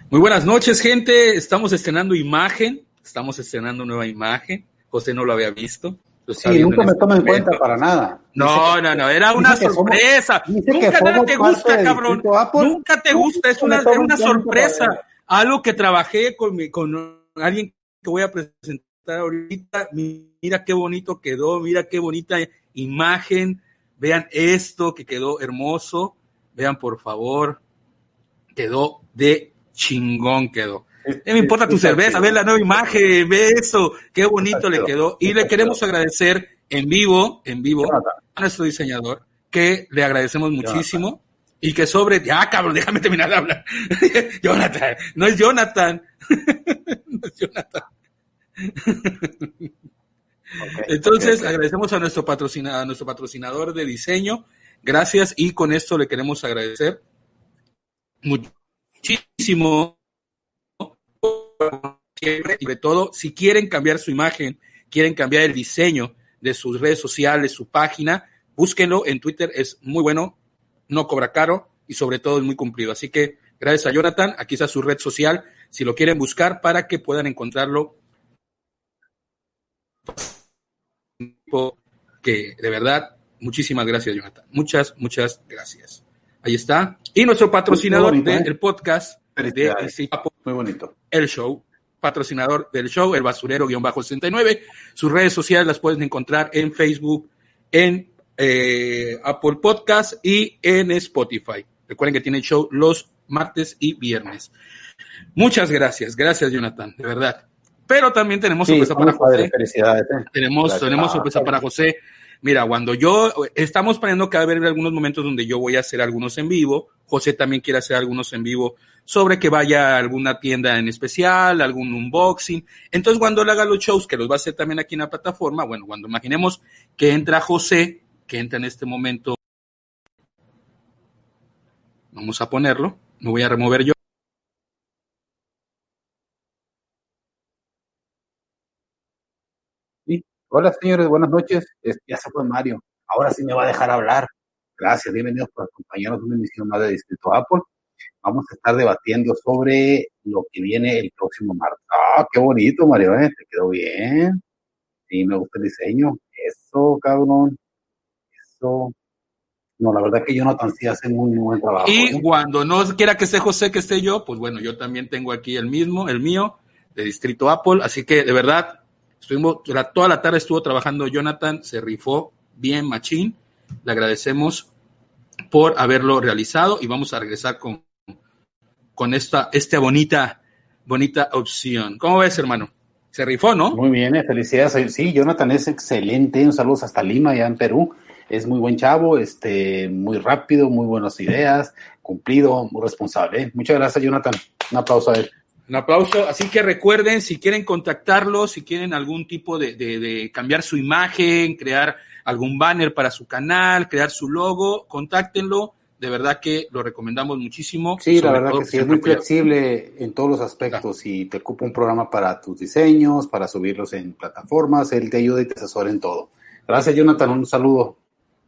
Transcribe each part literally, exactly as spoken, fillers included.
Muy buenas noches, gente. Estamos estrenando imagen. Estamos estrenando nueva imagen. José no lo había visto. Lo sí, nunca me toma en cuenta para nada. No, que, no, no. Era una sorpresa. Somos, nunca nada te gusta, cabrón. Nunca te gusta. Es una, era una sorpresa. Algo que trabajé con, mi, con alguien que voy a presentar ahorita. Mira qué bonito quedó. Mira qué bonita imagen. Vean esto que quedó hermoso. Vean, por favor. Quedó de chingón quedó. No me importa tu cerveza, ve la nueva imagen, ve eso, qué bonito le quedó. Y le queremos agradecer en vivo, en vivo, a nuestro diseñador, que le agradecemos muchísimo y que sobre... Ah, cabrón, déjame terminar de hablar. Jonathan, no es Jonathan. No es Jonathan. Okay, Entonces, okay, okay. agradecemos a nuestro, patrocina, a nuestro patrocinador de diseño. Gracias, y con esto le queremos agradecer muchísimo. Sobre todo, si quieren cambiar su imagen, quieren cambiar el diseño de sus redes sociales, su página, búsquenlo en Twitter, es muy bueno, no cobra caro y sobre todo es muy cumplido. Así que gracias a Jonathan, aquí está su red social, si lo quieren buscar para que puedan encontrarlo. Que de verdad, muchísimas gracias, Jonathan. Muchas, muchas gracias. Ahí está. Y nuestro patrocinador bonito, del ¿eh? podcast de muy bonito. El Show, patrocinador del show, el basurero-sesenta y nueve. Sus redes sociales las pueden encontrar en Facebook, en eh, Apple Podcast y en Spotify. Recuerden que tiene el show los martes y viernes. Muchas gracias, gracias Jonathan, de verdad. Pero también tenemos sí, sorpresa para José. Felicidades. ¿eh? Tenemos, gracias. tenemos sorpresa para José. Mira, cuando yo, estamos planeando cada vez algunos momentos donde yo voy a hacer algunos en vivo, José también quiere hacer algunos en vivo sobre que vaya a alguna tienda en especial, algún unboxing. Entonces, cuando él haga los shows, que los va a hacer también aquí en la plataforma, bueno, cuando imaginemos que entra José, que entra en este momento, vamos a ponerlo, me voy a remover yo. Sí. Hola, señores, buenas noches. Ya se fue Mario. Ahora sí me va a dejar hablar. Gracias, bienvenidos por acompañarnos en una emisión más de Distrito Apple. Vamos a estar debatiendo sobre lo que viene el próximo martes. ¡Ah, qué bonito, Mario! ¿eh? Te quedó bien. Sí, me gusta el diseño. Eso, cabrón. Eso. No, la verdad que Jonathan sí hace muy, muy buen trabajo. Y ¿eh? cuando no quiera que esté José, que esté yo, pues bueno, yo también tengo aquí el mismo, el mío, de Distrito Apple. Así que, de verdad, estuvimos, toda la tarde estuvo trabajando Jonathan, se rifó bien machín. Le agradecemos por haberlo realizado y vamos a regresar con, con esta, esta bonita, bonita opción. ¿Cómo ves, hermano? Se rifó, ¿no? Muy bien, eh, felicidades. Sí, Jonathan es excelente. Un saludo hasta Lima, allá en Perú. Es muy buen chavo, este, muy rápido, muy buenas ideas, cumplido, muy responsable. ¿eh? Muchas gracias, Jonathan. Un aplauso a él. Un aplauso. Así que recuerden, si quieren contactarlo, si quieren algún tipo de, de, de cambiar su imagen, crear algún banner para su canal, crear su logo, contáctenlo. De verdad que lo recomendamos muchísimo. Sí, la verdad que sí, es muy flexible en todos los aspectos. Si te ocupa un programa para tus diseños, para subirlos en plataformas, él te ayuda y te asesora en todo. Gracias, Jonathan. Un saludo.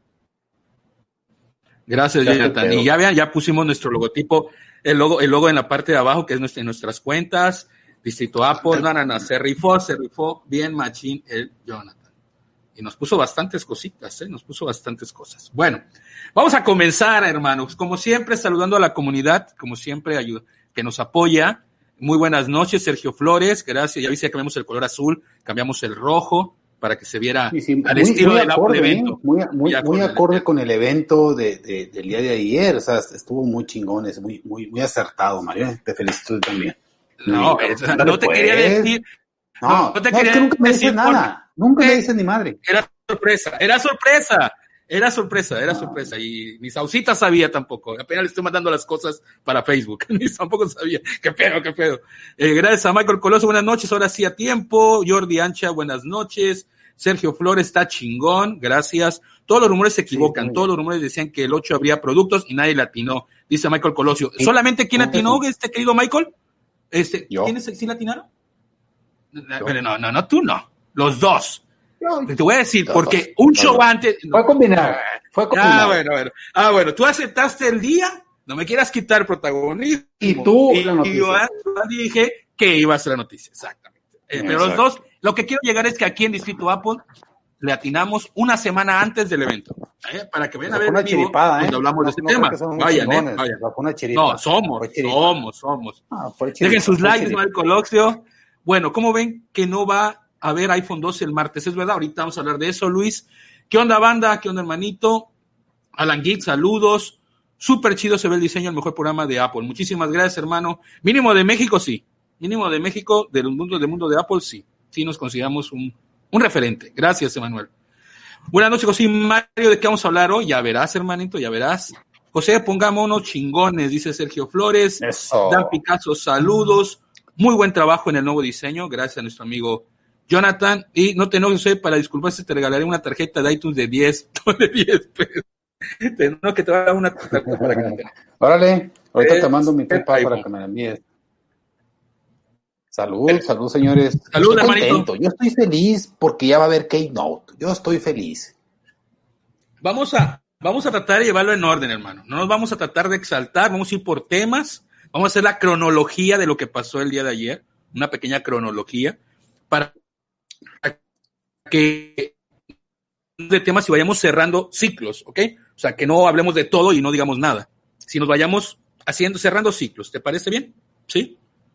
Gracias, ya Jonathan. Y ya vean, ya pusimos nuestro logotipo, el logo, el logo en la parte de abajo, que es nuestra, en nuestras cuentas. Distrito Apple, no, no, no, se rifó, se rifó bien machín el Jonathan. Y nos puso bastantes cositas, ¿eh? Nos puso bastantes cosas. Bueno, vamos a comenzar, hermanos. Como siempre, saludando a la comunidad, como siempre, ayuda, que nos apoya. Muy buenas noches, Sergio Flores. Gracias. Ya viste que cambiamos el color azul, cambiamos el rojo para que se viera sí, sí, al muy, estilo muy del acorde, evento. ¿eh? Muy, muy, muy, muy acorde con el evento de, de, del día de ayer. O sea, estuvo muy chingón, es muy, muy, muy acertado, Mario. Te felicito también. No, muy, es, no te pues. quería decir. No, no te no, quería es que nunca me dices nada. Nunca me dices ni madre. Era sorpresa, era sorpresa, era sorpresa, era sorpresa. Y ni Sausita sabía tampoco. Apenas le estoy mandando las cosas para Facebook. Ni tampoco sabía. Qué pedo, qué pedo. Eh, gracias a Michael Coloso, buenas noches. Ahora sí a tiempo. Jordi Ancha, buenas noches. Sergio Flores está chingón, gracias. Todos los rumores se equivocan. Sí, todos los rumores decían que el ocho habría productos y nadie le atinó. Dice Michael Colosio. Sí. ¿Solamente quién atinó, este querido Michael? Este, ¿Quiénes sí le atinaron? Pero no, no, no, tú no. Los dos. Yo, te voy a decir, los porque dos, un show dos. antes. Fue combinado. Fue combinado. Ah, bueno, bueno. Ah, bueno, ¿tú aceptaste el día no me quieras quitar protagonismo. Y tú, y, la noticia. Y yo dije que iba a ser la noticia, exactamente. Eh, pero los dos, lo que quiero llegar es que aquí en Distrito Apple le atinamos una semana antes del evento, ¿eh? Para que vean a ver una vivo, chiripada, ¿eh? cuando hablamos no, de este no tema. Vayan, ¿eh? Vayan. Una no, somos, somos, somos. Ah, Dejen sus likes, no el coloquio. Bueno, ¿cómo ven que no va a haber iPhone doce el martes? Es verdad, ahorita vamos a hablar de eso, Luis. ¿Qué onda, banda? ¿Qué onda, hermanito? Alan Geek, saludos. Súper chido se ve el diseño, el mejor programa de Apple. Muchísimas gracias, hermano. Mínimo de México, sí. Mínimo de México, del mundo, del mundo de Apple, sí. Sí nos consideramos un, un referente. Gracias, Emanuel. Buenas noches, José Mario. ¿De qué vamos a hablar hoy? Ya verás, hermanito, ya verás. José, pongámonos chingones, dice Sergio Flores. Eso. Dan Picasso, saludos. Muy buen trabajo en el nuevo diseño. Gracias a nuestro amigo Jonathan. Y no te enojes, José, para disculparse te regalaré una tarjeta de iTunes de diez, de diez pesos. No, que te va a dar una tarjeta para que te... Órale, ahorita eh, te mando mi PayPal para que me la envíes. Salud, eh, salud, señores. Salud, estoy hermanito. Contento. Yo estoy feliz porque ya va a haber Keynote. Yo estoy feliz. Vamos a, vamos a tratar de llevarlo en orden, hermano. No nos vamos a tratar de exaltar, vamos a ir por temas. Vamos a hacer la cronología de lo que pasó el día de ayer. Una pequeña cronología para que de temas y vayamos cerrando ciclos, ¿ok? O sea, que no hablemos de todo y no digamos nada. Si nos vayamos haciendo, cerrando ciclos, ¿te parece bien? ¿Sí?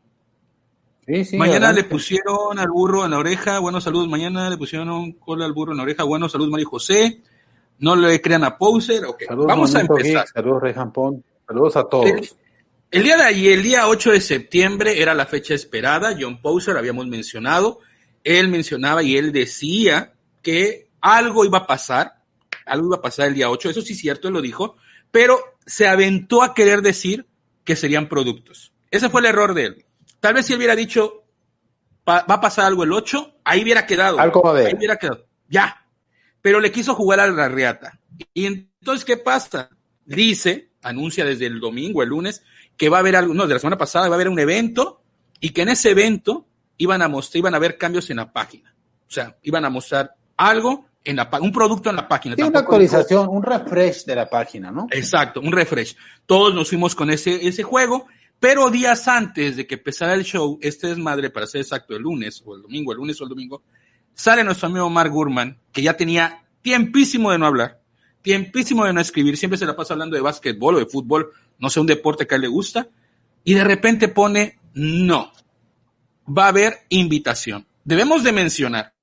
Sí, sí. Mañana adelante. Le pusieron al burro en la oreja, buenos saludos. Mañana le pusieron cola al burro en la oreja, buenos saludos, María José. No le crean a Poser, ok. Saludos, vamos a empezar. Geek. Saludos, Rey Jampón. Saludos a todos. El, el día de ayer, el día ocho de septiembre, era la fecha esperada. John Poser, habíamos mencionado. Él mencionaba y él decía que algo iba a pasar, algo iba a pasar el día ocho, eso sí es cierto, él lo dijo, pero se aventó a querer decir que serían productos. Ese fue el error de él. Tal vez si él hubiera dicho, va a pasar algo el ocho, ahí hubiera quedado. Algo va a haber. Ahí hubiera quedado, ya. Pero le quiso jugar a la riata. Y entonces, ¿qué pasa? Dice, anuncia desde el domingo, el lunes, que va a haber algo, no, de la semana pasada, va a haber un evento, y que en ese evento iban a mostrar, iban a haber cambios en la página. O sea, iban a mostrar algo en la un producto en la página. Sí, una actualización, un refresh de la página, ¿no? Exacto, un refresh. Todos nos fuimos con ese, ese juego, pero días antes de que empezara el show, este desmadre, para ser exacto, el lunes o el domingo, el lunes o el domingo, sale nuestro amigo Mark Gurman, que ya tenía tiempísimo de no hablar, tiempísimo de no escribir, siempre se la pasa hablando de básquetbol o de fútbol, no sé, un deporte que a él le gusta, y de repente pone, no, va a haber invitación. Debemos de mencionar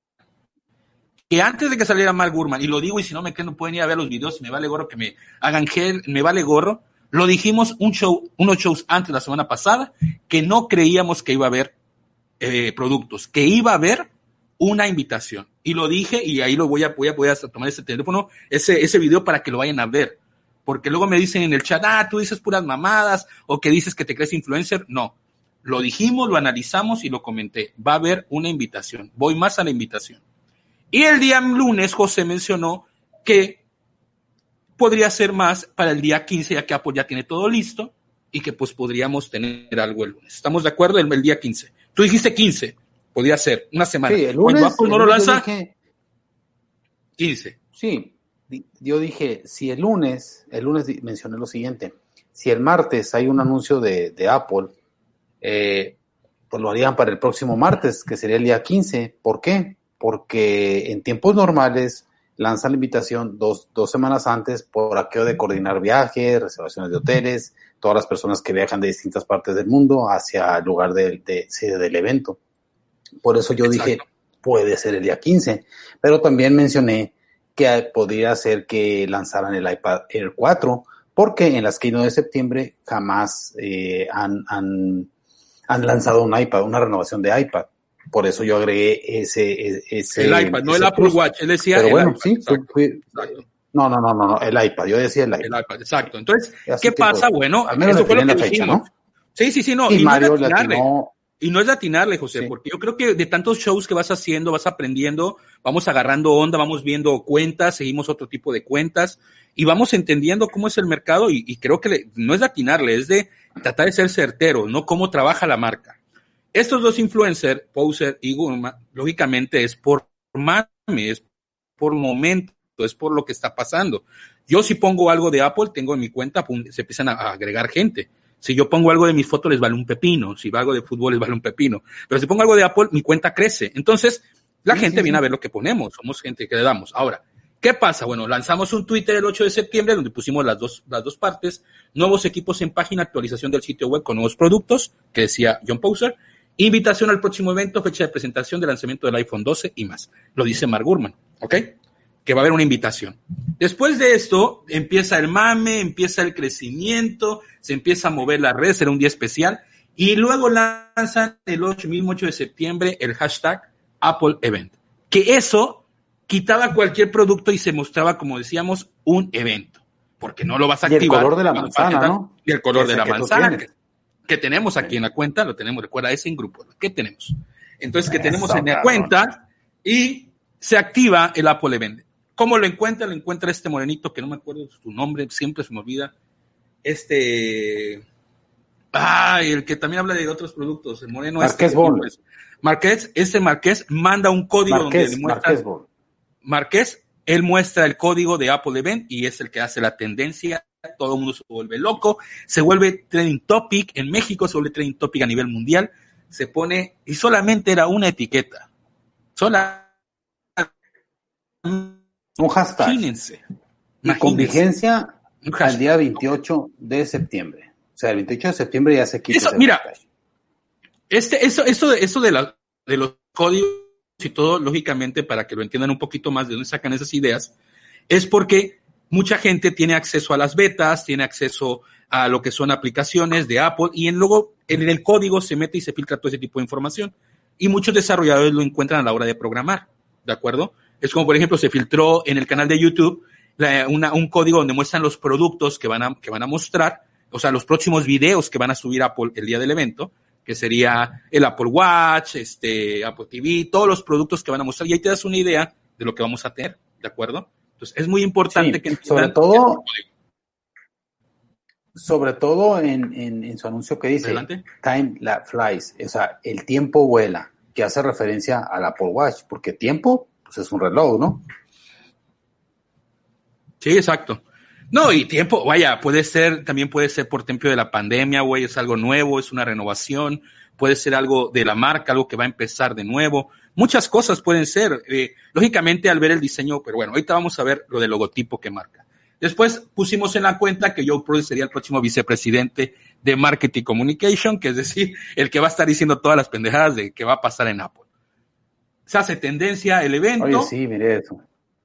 que antes de que saliera Mark Gurman, y lo digo y si no me creen no pueden ir a ver los videos, me vale gorro que me hagan gel, me vale gorro, lo dijimos un show, unos shows antes la semana pasada, que no creíamos que iba a haber eh, productos, que iba a haber una invitación. Y lo dije y ahí lo voy a, voy a, voy a tomar ese teléfono, ese, ese video para que lo vayan a ver. Porque luego me dicen en el chat, ah, tú dices puras mamadas, o que dices que te crees influencer. No, lo dijimos, lo analizamos y lo comenté. Va a haber una invitación, voy más a la invitación. Y el día lunes José mencionó que podría ser más para el día quince, ya que Apple ya tiene todo listo y que pues podríamos tener algo el lunes. ¿Estamos de acuerdo? El, el día quince. Tú dijiste quince, podría ser, una semana. Sí, el lunes. Cuando Apple no lo lanza, dije, quince. Sí, yo dije, si el lunes, el lunes mencioné lo siguiente, si el martes hay un anuncio de, de Apple, eh, pues lo harían para el próximo martes, que sería el día quince. ¿Por qué? Porque en tiempos normales lanzan la invitación dos, dos semanas antes por aquello de coordinar viajes, reservaciones de hoteles, todas las personas que viajan de distintas partes del mundo hacia el lugar de, de, de, del evento. Por eso yo Exacto. dije, puede ser el día quince, pero también mencioné que podría ser que lanzaran el iPad Air cuatro, porque en las Keynote de septiembre jamás eh, han, han, han lanzado un iPad, una renovación de iPad. Por eso yo agregué ese... ese el iPad, no ese el Apple plus. Watch, él decía Pero el bueno, iPad. Sí, fui, no, no, no, no, el iPad, yo decía el iPad. El iPad, exacto. Entonces, ¿qué pasa? Pues, bueno, al menos eso fue lo que la dijimos. Fecha, ¿no? Sí, sí, sí, no. Y, y Mario no es de atinarle, latinó... y no es de atinarle, José, sí. Porque yo creo que de tantos shows que vas haciendo, vas aprendiendo, vamos agarrando onda, vamos viendo cuentas, seguimos otro tipo de cuentas, y vamos entendiendo cómo es el mercado, y, y creo que le, no es de atinarle, es de tratar de ser certero, no cómo trabaja la marca. Estos dos influencers, Poser y Gurman, lógicamente es por mame, es por momento, es por lo que está pasando. Yo si pongo algo de Apple, tengo en mi cuenta, pum, se empiezan a, a agregar gente. Si yo pongo algo de mis fotos, les vale un pepino. Si algo de fútbol, les vale un pepino. Pero si pongo algo de Apple, mi cuenta crece. Entonces, la sí, gente sí, viene sí. a ver lo que ponemos. Somos gente que le damos. Ahora, ¿qué pasa? Bueno, lanzamos un Twitter el ocho de septiembre donde pusimos las dos, las dos partes. Nuevos equipos en página, actualización del sitio web con nuevos productos, que decía John Prosser. Invitación al próximo evento, fecha de presentación de lanzamiento del iPhone doce y más. Lo dice Mark Gurman, ¿ok? Que va a haber una invitación. Después de esto, empieza el mame, empieza el crecimiento, se empieza a mover la red, será un día especial, y luego lanzan el ocho, mismo ocho de septiembre el hashtag Apple Event. Que eso quitaba cualquier producto y se mostraba, como decíamos, un evento. Porque no lo vas a y activar. Y el color de la manzana, ¿no? Y el color de la manzana. Que tenemos aquí en la cuenta, lo tenemos, recuerda, ese en grupo, ¿qué tenemos? Entonces, que tenemos Eso, en la cabrón. cuenta y se activa el Apple Event. ¿Cómo lo encuentra? Lo encuentra este morenito, que no me acuerdo su nombre, siempre se me olvida, este, ay, el que también habla de otros productos, el moreno Marqués este. Bol. Marqués, ese Marqués manda un código Marqués, donde le muestra, Marqués Bol. Marqués, él muestra el código de Apple Event y es el que hace la tendencia. Todo el mundo se vuelve loco, se vuelve trending topic en México, se vuelve trending topic a nivel mundial, se pone, y solamente era una etiqueta, sola un hashtag, imagínense, y con vigencia al día veintiocho de septiembre, o sea, el veintiocho de septiembre ya se quita eso, mira, este, eso, eso, eso de, la, de los códigos y todo, lógicamente, para que lo entiendan un poquito más de dónde sacan esas ideas, es porque mucha gente tiene acceso a las betas, tiene acceso a lo que son aplicaciones de Apple y en, luego en el código se mete y se filtra todo ese tipo de información. Y muchos desarrolladores lo encuentran a la hora de programar, ¿de acuerdo? Es como, por ejemplo, se filtró en el canal de YouTube la, una, un código donde muestran los productos que van, a, que van a mostrar, o sea, los próximos videos que van a subir Apple el día del evento, que sería el Apple Watch, este, Apple T V, todos los productos que van a mostrar. Y ahí te das una idea de lo que vamos a tener, ¿de acuerdo? Entonces, es muy importante sí, que sobre todo, sobre todo en, en, en su anuncio que dice Adelante. Time flies, o sea, el tiempo vuela, que hace referencia al Apple Watch, porque tiempo, pues es un reloj, ¿no? Sí, exacto. No, y tiempo, vaya, puede ser, también puede ser por tiempo de la pandemia, güey, es algo nuevo, es una renovación, puede ser algo de la marca, algo que va a empezar de nuevo. Muchas cosas pueden ser, eh, lógicamente al ver el diseño, pero bueno, ahorita vamos a ver lo del logotipo que marca. Después pusimos en la cuenta que Joe Prosser sería el próximo vicepresidente de Marketing Communication, que es decir, el que va a estar diciendo todas las pendejadas de que va a pasar en Apple. Se hace tendencia el evento. Oye, sí, mire eso.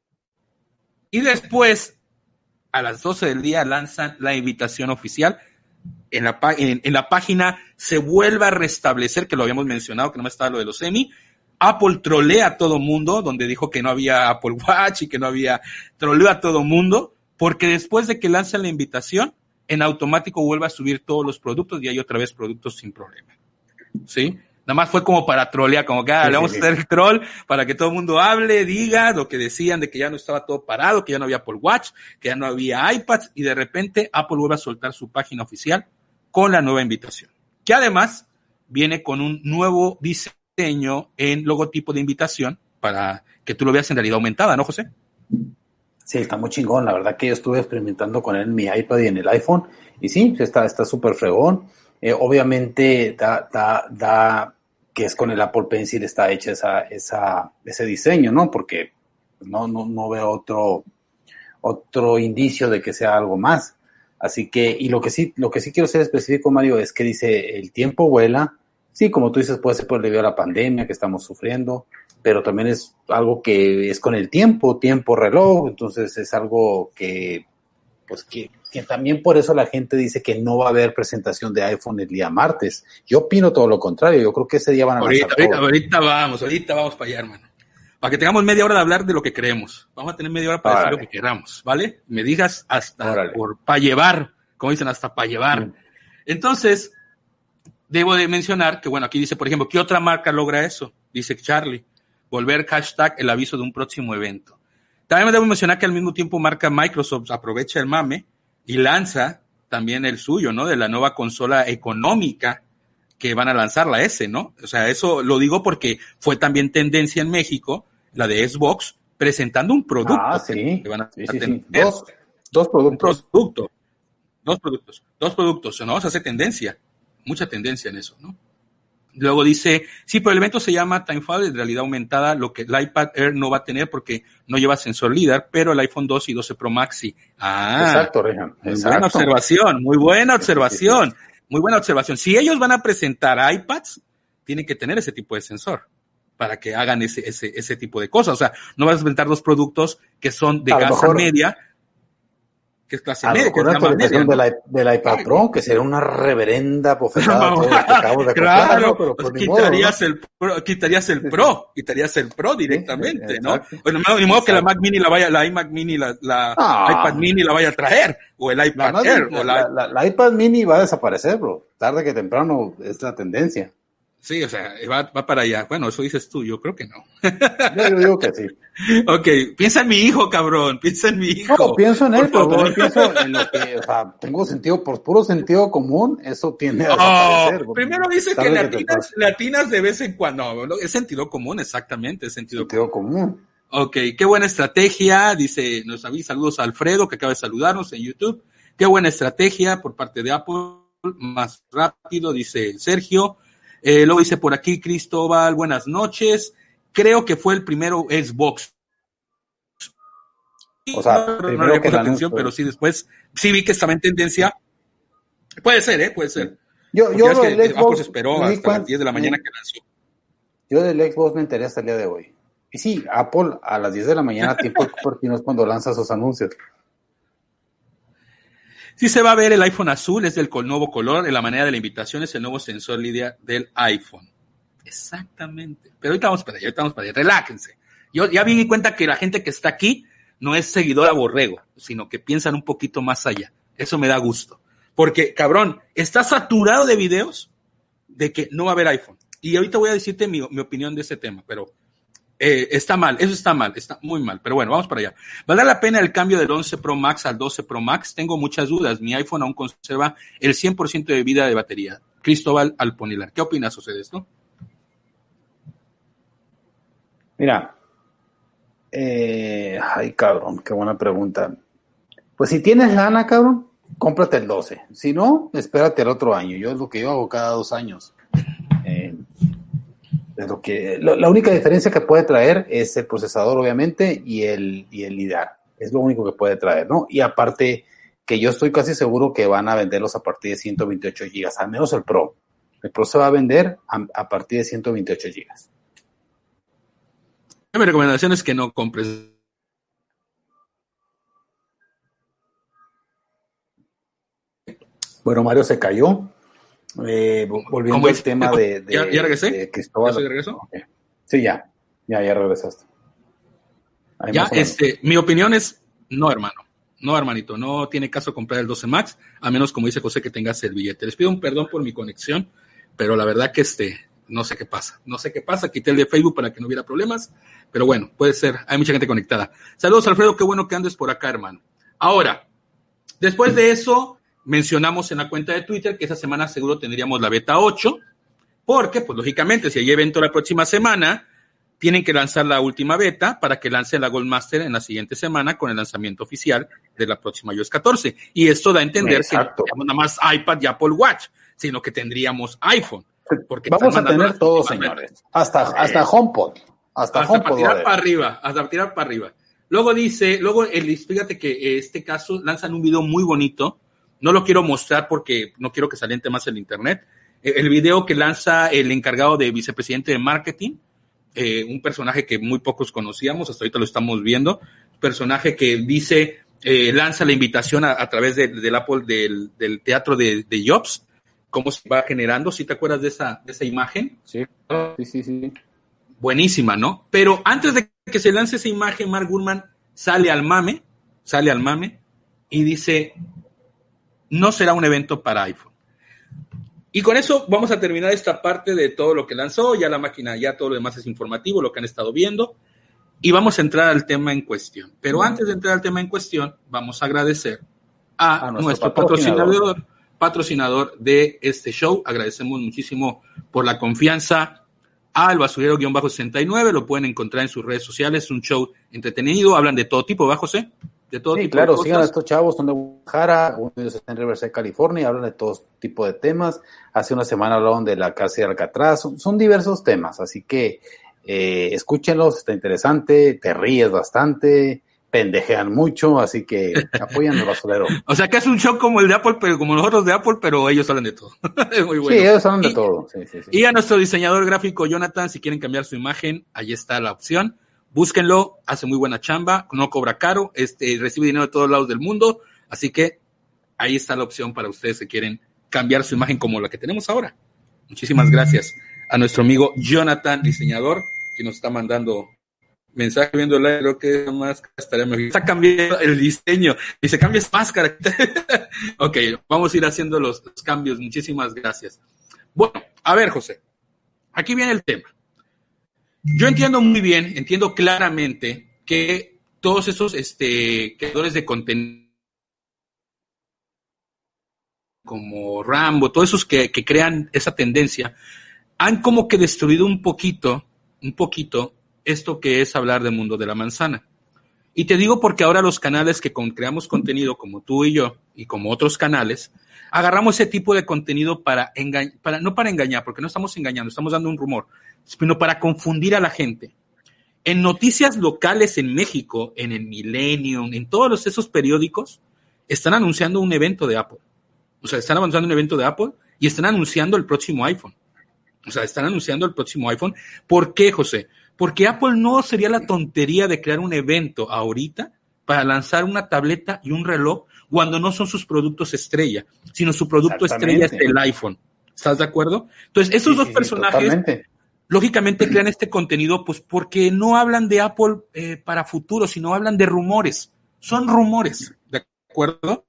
Y después, a las doce del día, lanzan la invitación oficial. En la, en, en la página se vuelve a restablecer, que lo habíamos mencionado, que no me estaba lo de los Emmy. Apple trolea a todo mundo, donde dijo que no había Apple Watch y que no había, troleó a todo mundo, porque después de que lanzan la invitación, en automático vuelve a subir todos los productos y hay otra vez productos sin problema. ¿Sí? Nada más fue como para trolear, como que ah, sí, le vamos sí, a hacer el troll para que todo el mundo hable, diga lo que decían de que ya no estaba todo parado, que ya no había Apple Watch, que ya no había iPads, y de repente Apple vuelve a soltar su página oficial con la nueva invitación, que además viene con un nuevo diseño en logotipo de invitación para que tú lo veas en realidad aumentada, ¿no, José? Sí, está muy chingón, la verdad que yo estuve experimentando con él en mi iPad y en el iPhone, y sí, está está súper fregón. Eh, obviamente da, da, da que es con el Apple Pencil está hecha esa, esa, ese diseño, ¿no? Porque no, no, no veo otro, otro indicio de que sea algo más. Así que, y lo que sí, lo que sí quiero ser específico, Mario, es que dice el tiempo vuela. Sí, como tú dices, puede ser por debido a la pandemia que estamos sufriendo, pero también es algo que es con el tiempo, tiempo reloj, entonces es algo que, pues que, que también por eso la gente dice que no va a haber presentación de iPhone el día martes. Yo opino todo lo contrario, yo creo que ese día van a ahorita, ahorita, ahorita vamos, ahorita vamos para allá, hermano. Para que tengamos media hora de hablar de lo que creemos. Vamos a tener media hora para Órale. decir lo que queramos, ¿vale? Me digas hasta Órale. por para llevar, como dicen, hasta para llevar. Mm. Entonces, debo de mencionar que, bueno, aquí dice, por ejemplo, ¿qué otra marca logra eso? Dice Charlie, volver hashtag el aviso de un próximo evento. También me debo mencionar que al mismo tiempo marca Microsoft aprovecha el mame y lanza también el suyo, ¿no? De la nueva consola económica que van a lanzar, la S, ¿no? O sea, eso lo digo porque fue también tendencia en México, la de Xbox, presentando un producto ah, sí. que van a, sí, a sí, tener. sí. Dos, Dos productos. Un producto. Dos productos. Dos productos, ¿no? Se hace tendencia. Mucha tendencia en eso, ¿no? Luego dice, sí, pero el evento se llama Timefall, en realidad aumentada, lo que el iPad Air no va a tener porque no lleva sensor LiDAR, pero el iPhone dos y doce Pro Max sí. Ah, exacto, Rejan. Muy buena observación, muy buena observación, sí, sí, sí. muy buena observación. Si ellos van a presentar iPads, tienen que tener ese tipo de sensor para que hagan ese, ese, ese tipo de cosas. O sea, no vas a presentar dos productos que son de clase mejor... media, que es clase a media, que es la media, ¿no? del, del iPad Pro, que será una reverenda bofetada todo lo que acabo de claro, comprar, ¿no? Pero pues quitarías, modo, ¿no? el pro, quitarías el Pro, quitarías el Pro directamente, sí, ¿no? Bueno, ni modo que la Mac Mini la vaya, la iMac Mini, la, la ah, iPad Mini la vaya a traer, o el iPad la Air. La, o la, la, la, la iPad Mini va a desaparecer, bro. Tarde que temprano es la tendencia. Sí, o sea, va, va para allá. Bueno, eso dices tú, yo creo que no. Yo, yo digo que sí. Ok, piensa en mi hijo, cabrón, piensa en mi hijo. No, pienso en él, pero también pienso en lo que, o sea, tengo sentido, por puro sentido común, eso tiende a desaparecer. Oh, primero dice que latinas, que latinas de vez en cuando, no, es sentido común, exactamente, es sentido, sentido común. común. Ok, qué buena estrategia, dice, nos avisa, saludos a Alfredo, que acaba de saludarnos en YouTube. Qué buena estrategia por parte de Apple, más rápido, dice Sergio. Eh, luego dice por aquí Cristóbal, buenas noches. Creo que fue el primero Xbox. O sea, no, primero no había que atención, pero sí después, sí vi que estaba en tendencia. Puede ser, ¿eh? Puede ser. Yo, yo es que del Xbox, Apple se esperó hasta cuenta, las diez de la mañana me, que lanzó. Yo del Xbox me enteré hasta el día de hoy. Y sí, Apple a las diez de la mañana, tiempo de Cupertino, es cuando lanza sus anuncios. Sí se va a ver el iPhone azul, es del nuevo color, en la manera de la invitación es el nuevo sensor LiDAR del iPhone. Exactamente. Pero ahorita vamos para allá, ahorita vamos para allá. Relájense. Yo ya vi en cuenta que la gente que está aquí no es seguidora borrego, sino que piensan un poquito más allá. Eso me da gusto. Porque, cabrón, está saturado de videos de que no va a haber iPhone. Y ahorita voy a decirte mi, mi opinión de ese tema, pero eh, está mal, eso está mal, está muy mal. Pero bueno, vamos para allá. ¿Vale la pena el cambio del once Pro Max al doce Pro Max? Tengo muchas dudas. Mi iPhone aún conserva el cien por ciento de vida de batería. Cristóbal Alponilar. ¿Qué opinas de esto? Mira, eh, ay cabrón, qué buena pregunta. Pues si tienes lana, cabrón, cómprate el doce. Si no, espérate el otro año. Yo es lo que yo hago cada dos años. Eh, es lo que, lo, la única diferencia que puede traer es el procesador, obviamente, y el, y el LiDAR. Es lo único que puede traer, ¿no? Y aparte, que yo estoy casi seguro que van a venderlos a partir de ciento veintiocho gigas, al menos el Pro. El Pro se va a vender a, a partir de ciento veintiocho gigas. Mi recomendación es que no compres. Bueno, Mario se cayó. Eh, volviendo al tema de, de, ¿Ya, ya regresé? de Cristóbal. ¿Ya de regreso? Okay. Sí, ya. Ya, ya regresaste. Ahí ya, este, mi opinión es no, hermano. No, hermanito. No tiene caso comprar el doce Max, a menos, como dice José, que tengas el billete. Les pido un perdón por mi conexión, pero la verdad que este, no sé qué pasa. No sé qué pasa. Quité el de Facebook para que no hubiera problemas. Pero bueno, puede ser, hay mucha gente conectada. Saludos, Alfredo, qué bueno que andes por acá, hermano. Ahora, después de eso, mencionamos en la cuenta de Twitter que esa semana seguro tendríamos la beta ocho, porque, pues lógicamente, si hay evento la próxima semana, tienen que lanzar la última beta para que lance la Goldmaster en la siguiente semana con el lanzamiento oficial de la próxima iOS catorce. Y esto da a entender Exacto. que no nada más iPad y Apple Watch, sino que tendríamos iPhone. Porque vamos a tener todo, señores. Hasta, hasta HomePod. Hasta, hasta para tirar para arriba, hasta para tirar para arriba. Luego dice, luego el, fíjate que en este caso lanzan un video muy bonito. No lo quiero mostrar porque no quiero que saliente más en internet. El video que lanza el encargado de vicepresidente de marketing, eh, un personaje que muy pocos conocíamos, hasta ahorita lo estamos viendo, personaje que dice, eh, lanza la invitación a, a través de, del Apple, del, del teatro de, de Jobs, cómo se va generando. ¿Sí te acuerdas de esa, de esa imagen? Sí, sí, sí, sí. Buenísima, ¿no? Pero antes de que se lance esa imagen, Mark Gurman sale al mame, sale al mame y dice, no será un evento para iPhone. Y con eso vamos a terminar esta parte de todo lo que lanzó, ya la máquina, ya todo lo demás es informativo, lo que han estado viendo, y vamos a entrar al tema en cuestión. Pero antes de entrar al tema en cuestión, vamos a agradecer a, a nuestro, nuestro patrocinador. patrocinador, patrocinador de este show. Agradecemos muchísimo por la confianza al basurero-sesenta y nueve, lo pueden encontrar en sus redes sociales, es un show entretenido, hablan de todo tipo, ¿va, José? de todo sí, tipo claro, de cosas. Sigan a estos chavos, son de Guadalajara, uno de ellos está en Riverside, California, hablan de todo tipo de temas. Hace una semana hablaron de la cárcel de Alcatraz, son, son diversos temas, así que eh, escúchenlos, está interesante, te ríes bastante, pendejean mucho, así que apoyan al basurero. O sea que es un show como el de Apple, pero como nosotros de Apple, pero ellos hablan de todo. Es muy bueno. Sí, ellos hablan de y, todo. Sí, sí, sí. Y a nuestro diseñador gráfico Jonathan, si quieren cambiar su imagen, ahí está la opción. Búsquenlo, hace muy buena chamba, no cobra caro, este, recibe dinero de todos lados del mundo, así que ahí está la opción para ustedes que quieren cambiar su imagen como la que tenemos ahora. Muchísimas gracias a nuestro amigo Jonathan, diseñador, que nos está mandando mensaje viendo la, creo que esa máscara estaría mejor. Está cambiando el diseño y se cambia esa máscara. Ok, vamos a ir haciendo los, los cambios. Muchísimas gracias. Bueno, a ver, José, aquí viene el tema. Yo entiendo muy bien, entiendo claramente que todos esos este, creadores de contenido como Rambo, todos esos que, que crean esa tendencia, han como que destruido un poquito, un poquito, esto que es hablar del mundo de la manzana. Y te digo porque ahora los canales que con, creamos contenido, como tú y yo, y como otros canales, agarramos ese tipo de contenido para engañar, para, no para engañar, porque no estamos engañando, estamos dando un rumor, sino para confundir a la gente. En noticias locales en México, en el Millennium, en todos los, esos periódicos, están anunciando un evento de Apple. O sea, están anunciando un evento de Apple y están anunciando el próximo iPhone. O sea, están anunciando el próximo iPhone. ¿Por qué, José? Porque Apple no sería la tontería de crear un evento ahorita para lanzar una tableta y un reloj cuando no son sus productos estrella, sino su producto estrella es el iPhone. ¿Estás de acuerdo? Entonces, esos sí, dos sí, personajes, totalmente. Lógicamente, crean este contenido pues porque no hablan de Apple eh, para futuro, sino hablan de rumores. Son rumores, ¿de acuerdo?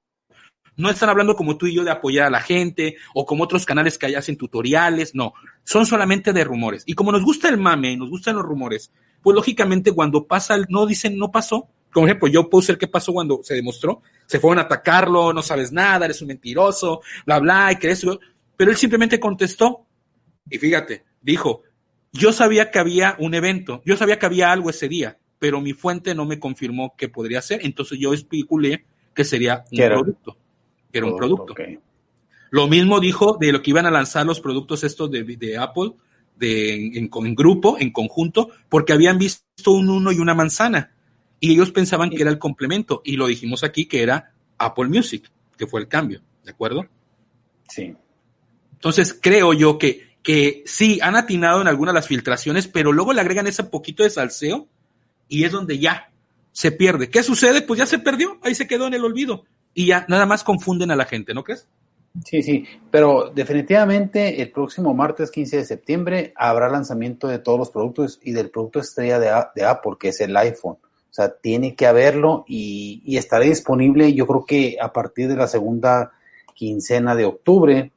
No están hablando como tú y yo de apoyar a la gente o como otros canales que hacen tutoriales, no, son solamente de rumores. Y como nos gusta el mame y nos gustan los rumores, pues lógicamente cuando pasa, no dicen no pasó. Como ejemplo, yo puse el que pasó cuando se demostró, se fueron a atacarlo, no sabes nada, eres un mentiroso, bla, bla, y que eso. Pero él simplemente contestó y fíjate, dijo, yo sabía que había un evento, yo sabía que había algo ese día, pero mi fuente no me confirmó que podría ser, entonces yo especulé que sería un Quiero. producto. Era un producto. Okay. Lo mismo dijo de lo que iban a lanzar los productos estos de, de Apple, de, en, en grupo, en conjunto, porque habían visto un uno y una manzana, y ellos pensaban que era el complemento, y lo dijimos aquí que era Apple Music, que fue el cambio, ¿de acuerdo? Sí. Entonces creo yo que, que sí, han atinado en algunas de las filtraciones, pero luego le agregan ese poquito de salseo, y es donde ya se pierde. ¿Qué sucede? Pues ya se perdió, ahí se quedó en el olvido. Y ya nada más confunden a la gente, ¿no crees? Sí, sí, pero definitivamente el próximo martes quince de septiembre habrá lanzamiento de todos los productos y del producto estrella de, de Apple, que es el iPhone. O sea, tiene que haberlo y, y estará disponible yo creo que a partir de la segunda quincena de octubre,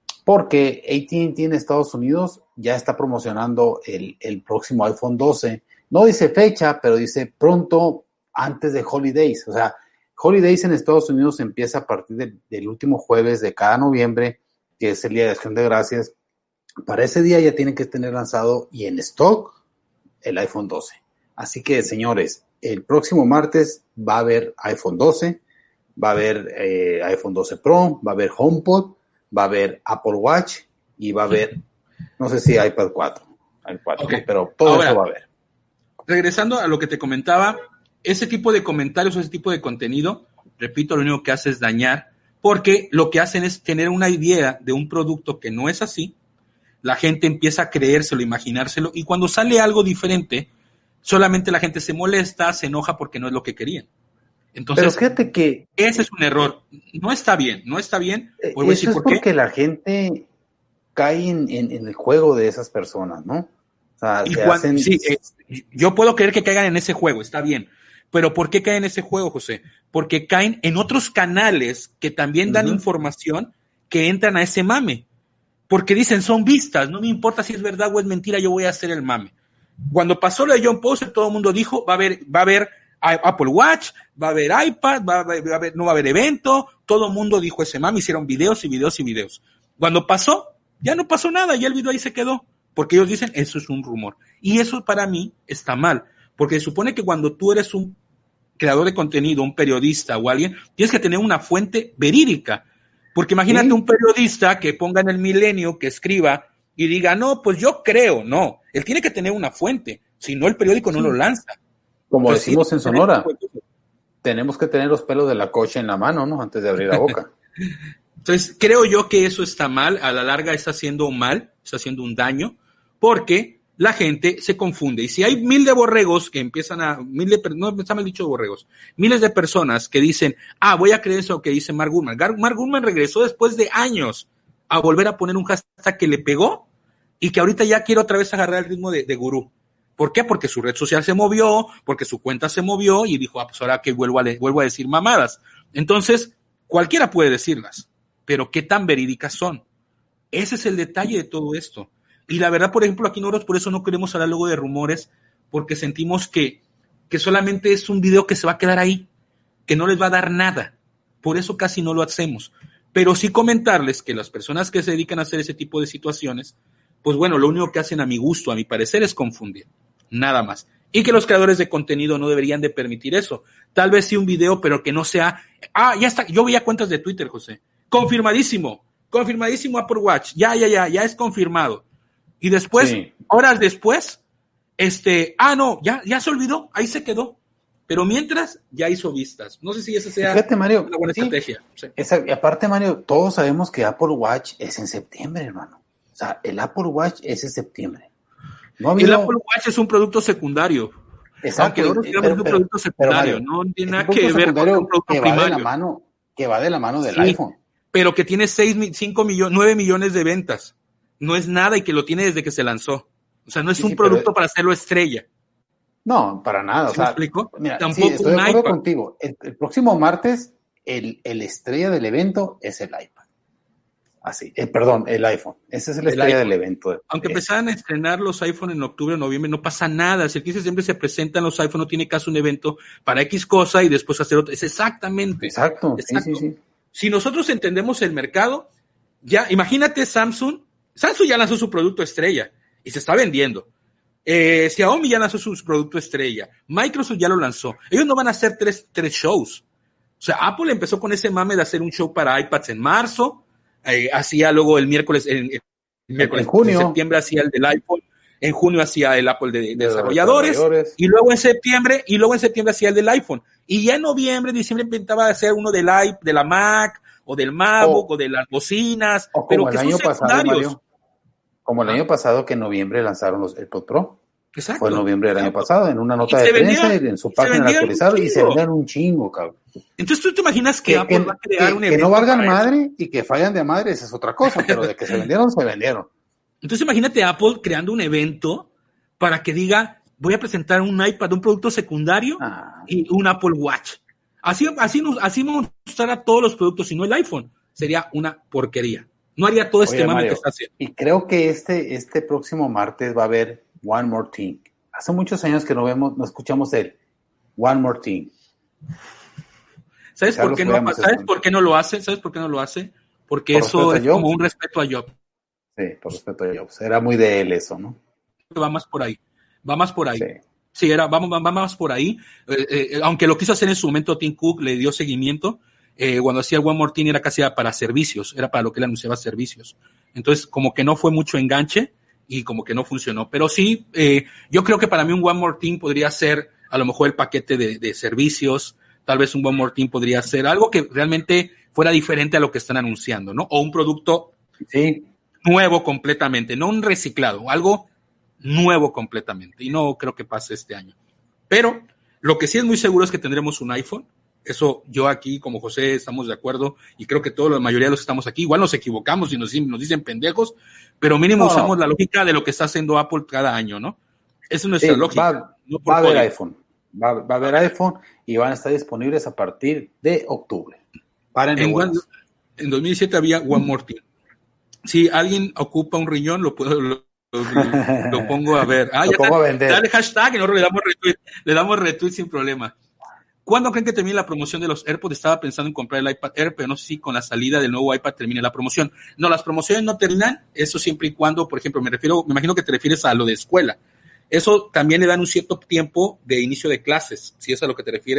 porque A T and T en Estados Unidos ya está promocionando el, el próximo iPhone doce. No dice fecha, pero dice pronto antes de Holidays, o sea, Holidays en Estados Unidos empieza a partir de, del último jueves de cada noviembre, que es el Día de Acción de Gracias. Para ese día ya tienen que tener lanzado y en stock el iPhone doce. Así que, señores, el próximo martes va a haber iPhone doce, va a haber eh, iPhone doce Pro, va a haber HomePod, va a haber Apple Watch y va a haber, no sé si iPad cuatro, iPad cuatro okay. ¿no? Pero todo Ahora, eso va a haber. Regresando a lo que te comentaba, ese tipo de comentarios o ese tipo de contenido, repito, lo único que hace es dañar, porque lo que hacen es tener una idea de un producto que no es así, la gente empieza a creérselo, imaginárselo, y cuando sale algo diferente, solamente la gente se molesta, se enoja porque no es lo que querían. Entonces, pero fíjate que ese es un error. No está bien, no está bien. Voy a decir eso es por porque la gente cae en, en, en el juego de esas personas, ¿no? O sea, y se cuando, hacen... sí, eh, yo puedo creer que caigan en ese juego, está bien. Pero ¿por qué caen en ese juego, José? Porque caen en otros canales que también dan uh-huh. información que entran a ese mame. Porque dicen, son vistas, no me importa si es verdad o es mentira, yo voy a hacer el mame. Cuando pasó lo de John Poster, todo el mundo dijo, va a haber, va a haber Apple Watch, va a haber iPad, va a haber, va a haber, no va a haber evento, todo el mundo dijo ese mame, hicieron videos y videos y videos. Cuando pasó, ya no pasó nada, ya el video ahí se quedó. Porque ellos dicen, eso es un rumor. Y eso para mí está mal. Porque se supone que cuando tú eres un creador de contenido, un periodista o alguien, tienes que tener una fuente verídica. Porque imagínate ¿Sí? un periodista que ponga en el Milenio, que escriba y diga, no, pues yo creo, no. Él tiene que tener una fuente, si no el periódico sí. no lo lanza. Como Entonces, decimos en Sonora, tenemos que tener los pelos de la cocha en la mano, ¿no? Antes de abrir la boca. Entonces, creo yo que eso está mal, a la larga está haciendo un mal, está haciendo un daño, porque la gente se confunde. Y si hay mil de borregos que empiezan a, mil de, no está mal dicho borregos, miles de personas que dicen, ah, voy a creer eso que dice Mark Gurman. Mark Gurman regresó después de años a volver a poner un hashtag que le pegó y que ahorita ya quiere otra vez agarrar el ritmo de, de gurú. ¿Por qué? Porque su red social se movió, porque su cuenta se movió y dijo, ah, pues ahora que vuelvo a, le, vuelvo a decir mamadas. Entonces, cualquiera puede decirlas, pero ¿qué tan verídicas son? Ese es el detalle de todo esto. Y la verdad, por ejemplo, aquí nosotros por eso no queremos hablar luego de rumores, porque sentimos que, que solamente es un video que se va a quedar ahí, que no les va a dar nada. Por eso casi no lo hacemos. Pero sí comentarles que las personas que se dedican a hacer ese tipo de situaciones, pues bueno, lo único que hacen a mi gusto, a mi parecer, es confundir. Nada más. Y que los creadores de contenido no deberían de permitir eso. Tal vez sí un video, pero que no sea... Ah, ya está. Yo veía cuentas de Twitter, José. Confirmadísimo. Confirmadísimo Apple Watch. Ya, ya, ya. Ya es confirmado. Y después, sí. horas después, este... Ah, no. Ya, ya se olvidó. Ahí se quedó. Pero mientras, ya hizo vistas. No sé si esa sea Fíjate, Mario, una buena sí, estrategia. Sí. Esa, y aparte, Mario, todos sabemos que Apple Watch es en septiembre, hermano. O sea, el Apple Watch es en septiembre. No habido... El Apple Watch es un producto secundario. Exacto. Aunque nosotros pero, un pero, producto secundario, pero, Mario, no tiene nada que ver con un producto que primario. Va de la mano, que va de la mano del sí, iPhone. Pero que tiene seis, cinco millones, nueve millones de ventas. No es nada y que lo tiene desde que se lanzó. O sea, no es sí, un sí, producto pero... para hacerlo estrella. No, para nada. ¿Sí o sea, me explico? Mira, Tampoco sí, estoy un de acuerdo iPad. contigo. El, el próximo martes, el, el estrella del evento es el iPad. Así, eh, perdón, el iPhone. Ese es el, el estrella iPhone. Del evento. Aunque es. empezaran a estrenar los iPhone en octubre o noviembre, no pasa nada. Si el quince de diciembre se presentan los iPhone, no tiene caso un evento para X cosa y después hacer otro. Es exactamente. Exacto, exacto. Sí, sí, sí. Si nosotros entendemos el mercado, ya, imagínate Samsung. Samsung ya lanzó su producto estrella y se está vendiendo. Eh, Xiaomi ya lanzó su producto estrella. Microsoft ya lo lanzó. Ellos no van a hacer tres, tres shows. O sea, Apple empezó con ese mame de hacer un show para iPads en marzo. Eh, hacía luego el miércoles, en, el miércoles en junio. En septiembre hacía el del iPhone, en junio hacía el Apple de, de, de desarrolladores, desarrolladores, y luego en septiembre, y luego en septiembre hacía el del iPhone, y ya en noviembre, diciembre intentaba hacer uno del iPad, de la Mac, o del MacBook, o, o de las bocinas, o pero como que el son año secundarios. Pasado, Mario, como el año pasado que en noviembre lanzaron los AirPods Pro. Exacto. Fue en noviembre del año pasado, en una nota de prensa y en su página actualizada, y se vendían un chingo, cabrón. Entonces tú te imaginas que, que Apple que, va a crear que, un evento. Que no valgan madre eso? Y que fallan de madre, esa es otra cosa, pero de que se vendieron, se vendieron. Entonces imagínate Apple creando un evento para que diga, voy a presentar un iPad, un producto secundario ah. y un Apple Watch. Así, así, nos, así mostrará todos los productos, y no el iPhone. Sería una porquería. No haría todo este mame que está haciendo. Y creo que este, este próximo martes va a haber One More Thing. Hace muchos años que no vemos, no escuchamos el One More Thing. ¿Sabes por qué no, ¿sabes por qué no lo hace? ¿Sabes por qué no lo hace? Porque por eso es como un respeto a Jobs. Sí, por respeto a Jobs. Era muy de él eso, ¿no? Va más por ahí. Va más por ahí. Sí, sí era, va, va, va más por ahí. Eh, eh, aunque lo quiso hacer en su momento, Tim Cook le dio seguimiento. Eh, cuando hacía el One More Thing era casi para servicios. Era para lo que él anunciaba servicios. Entonces, como que no fue mucho enganche y como que no funcionó. Pero sí, eh, yo creo que para mí un One More Thing podría ser a lo mejor el paquete de, de servicios. Tal vez un One More Thing podría ser algo que realmente fuera diferente a lo que están anunciando, ¿no? O un producto sí. nuevo completamente, no un reciclado, algo nuevo completamente. Y no creo que pase este año. Pero lo que sí es muy seguro es que tendremos un iPhone. Eso yo aquí, como José, estamos de acuerdo. Y creo que toda la mayoría de los que estamos aquí, igual nos equivocamos y nos, nos dicen pendejos, pero mínimo no. usamos la lógica de lo que está haciendo Apple cada año, ¿no? Esa es nuestra sí, lógica. Va, no va a haber iPhone. Va, va a haber iPhone y van a estar disponibles a partir de octubre. Para en, one, en dos mil diecisiete había One More Thing. Si alguien ocupa un riñón, lo puedo lo, lo, lo pongo a ver. Ah, lo ya pongo está, a vender. Dale hashtag y nosotros le damos retweet, le damos retweet sin problema. ¿Cuándo creen que termine la promoción de los AirPods? Estaba pensando en comprar el iPad Air, pero no sé si con la salida del nuevo iPad termine la promoción. No, las promociones no terminan, eso siempre y cuando, por ejemplo, me refiero, me imagino que te refieres a lo de escuela. Eso también le dan un cierto tiempo de inicio de clases, si es a lo que te refieres,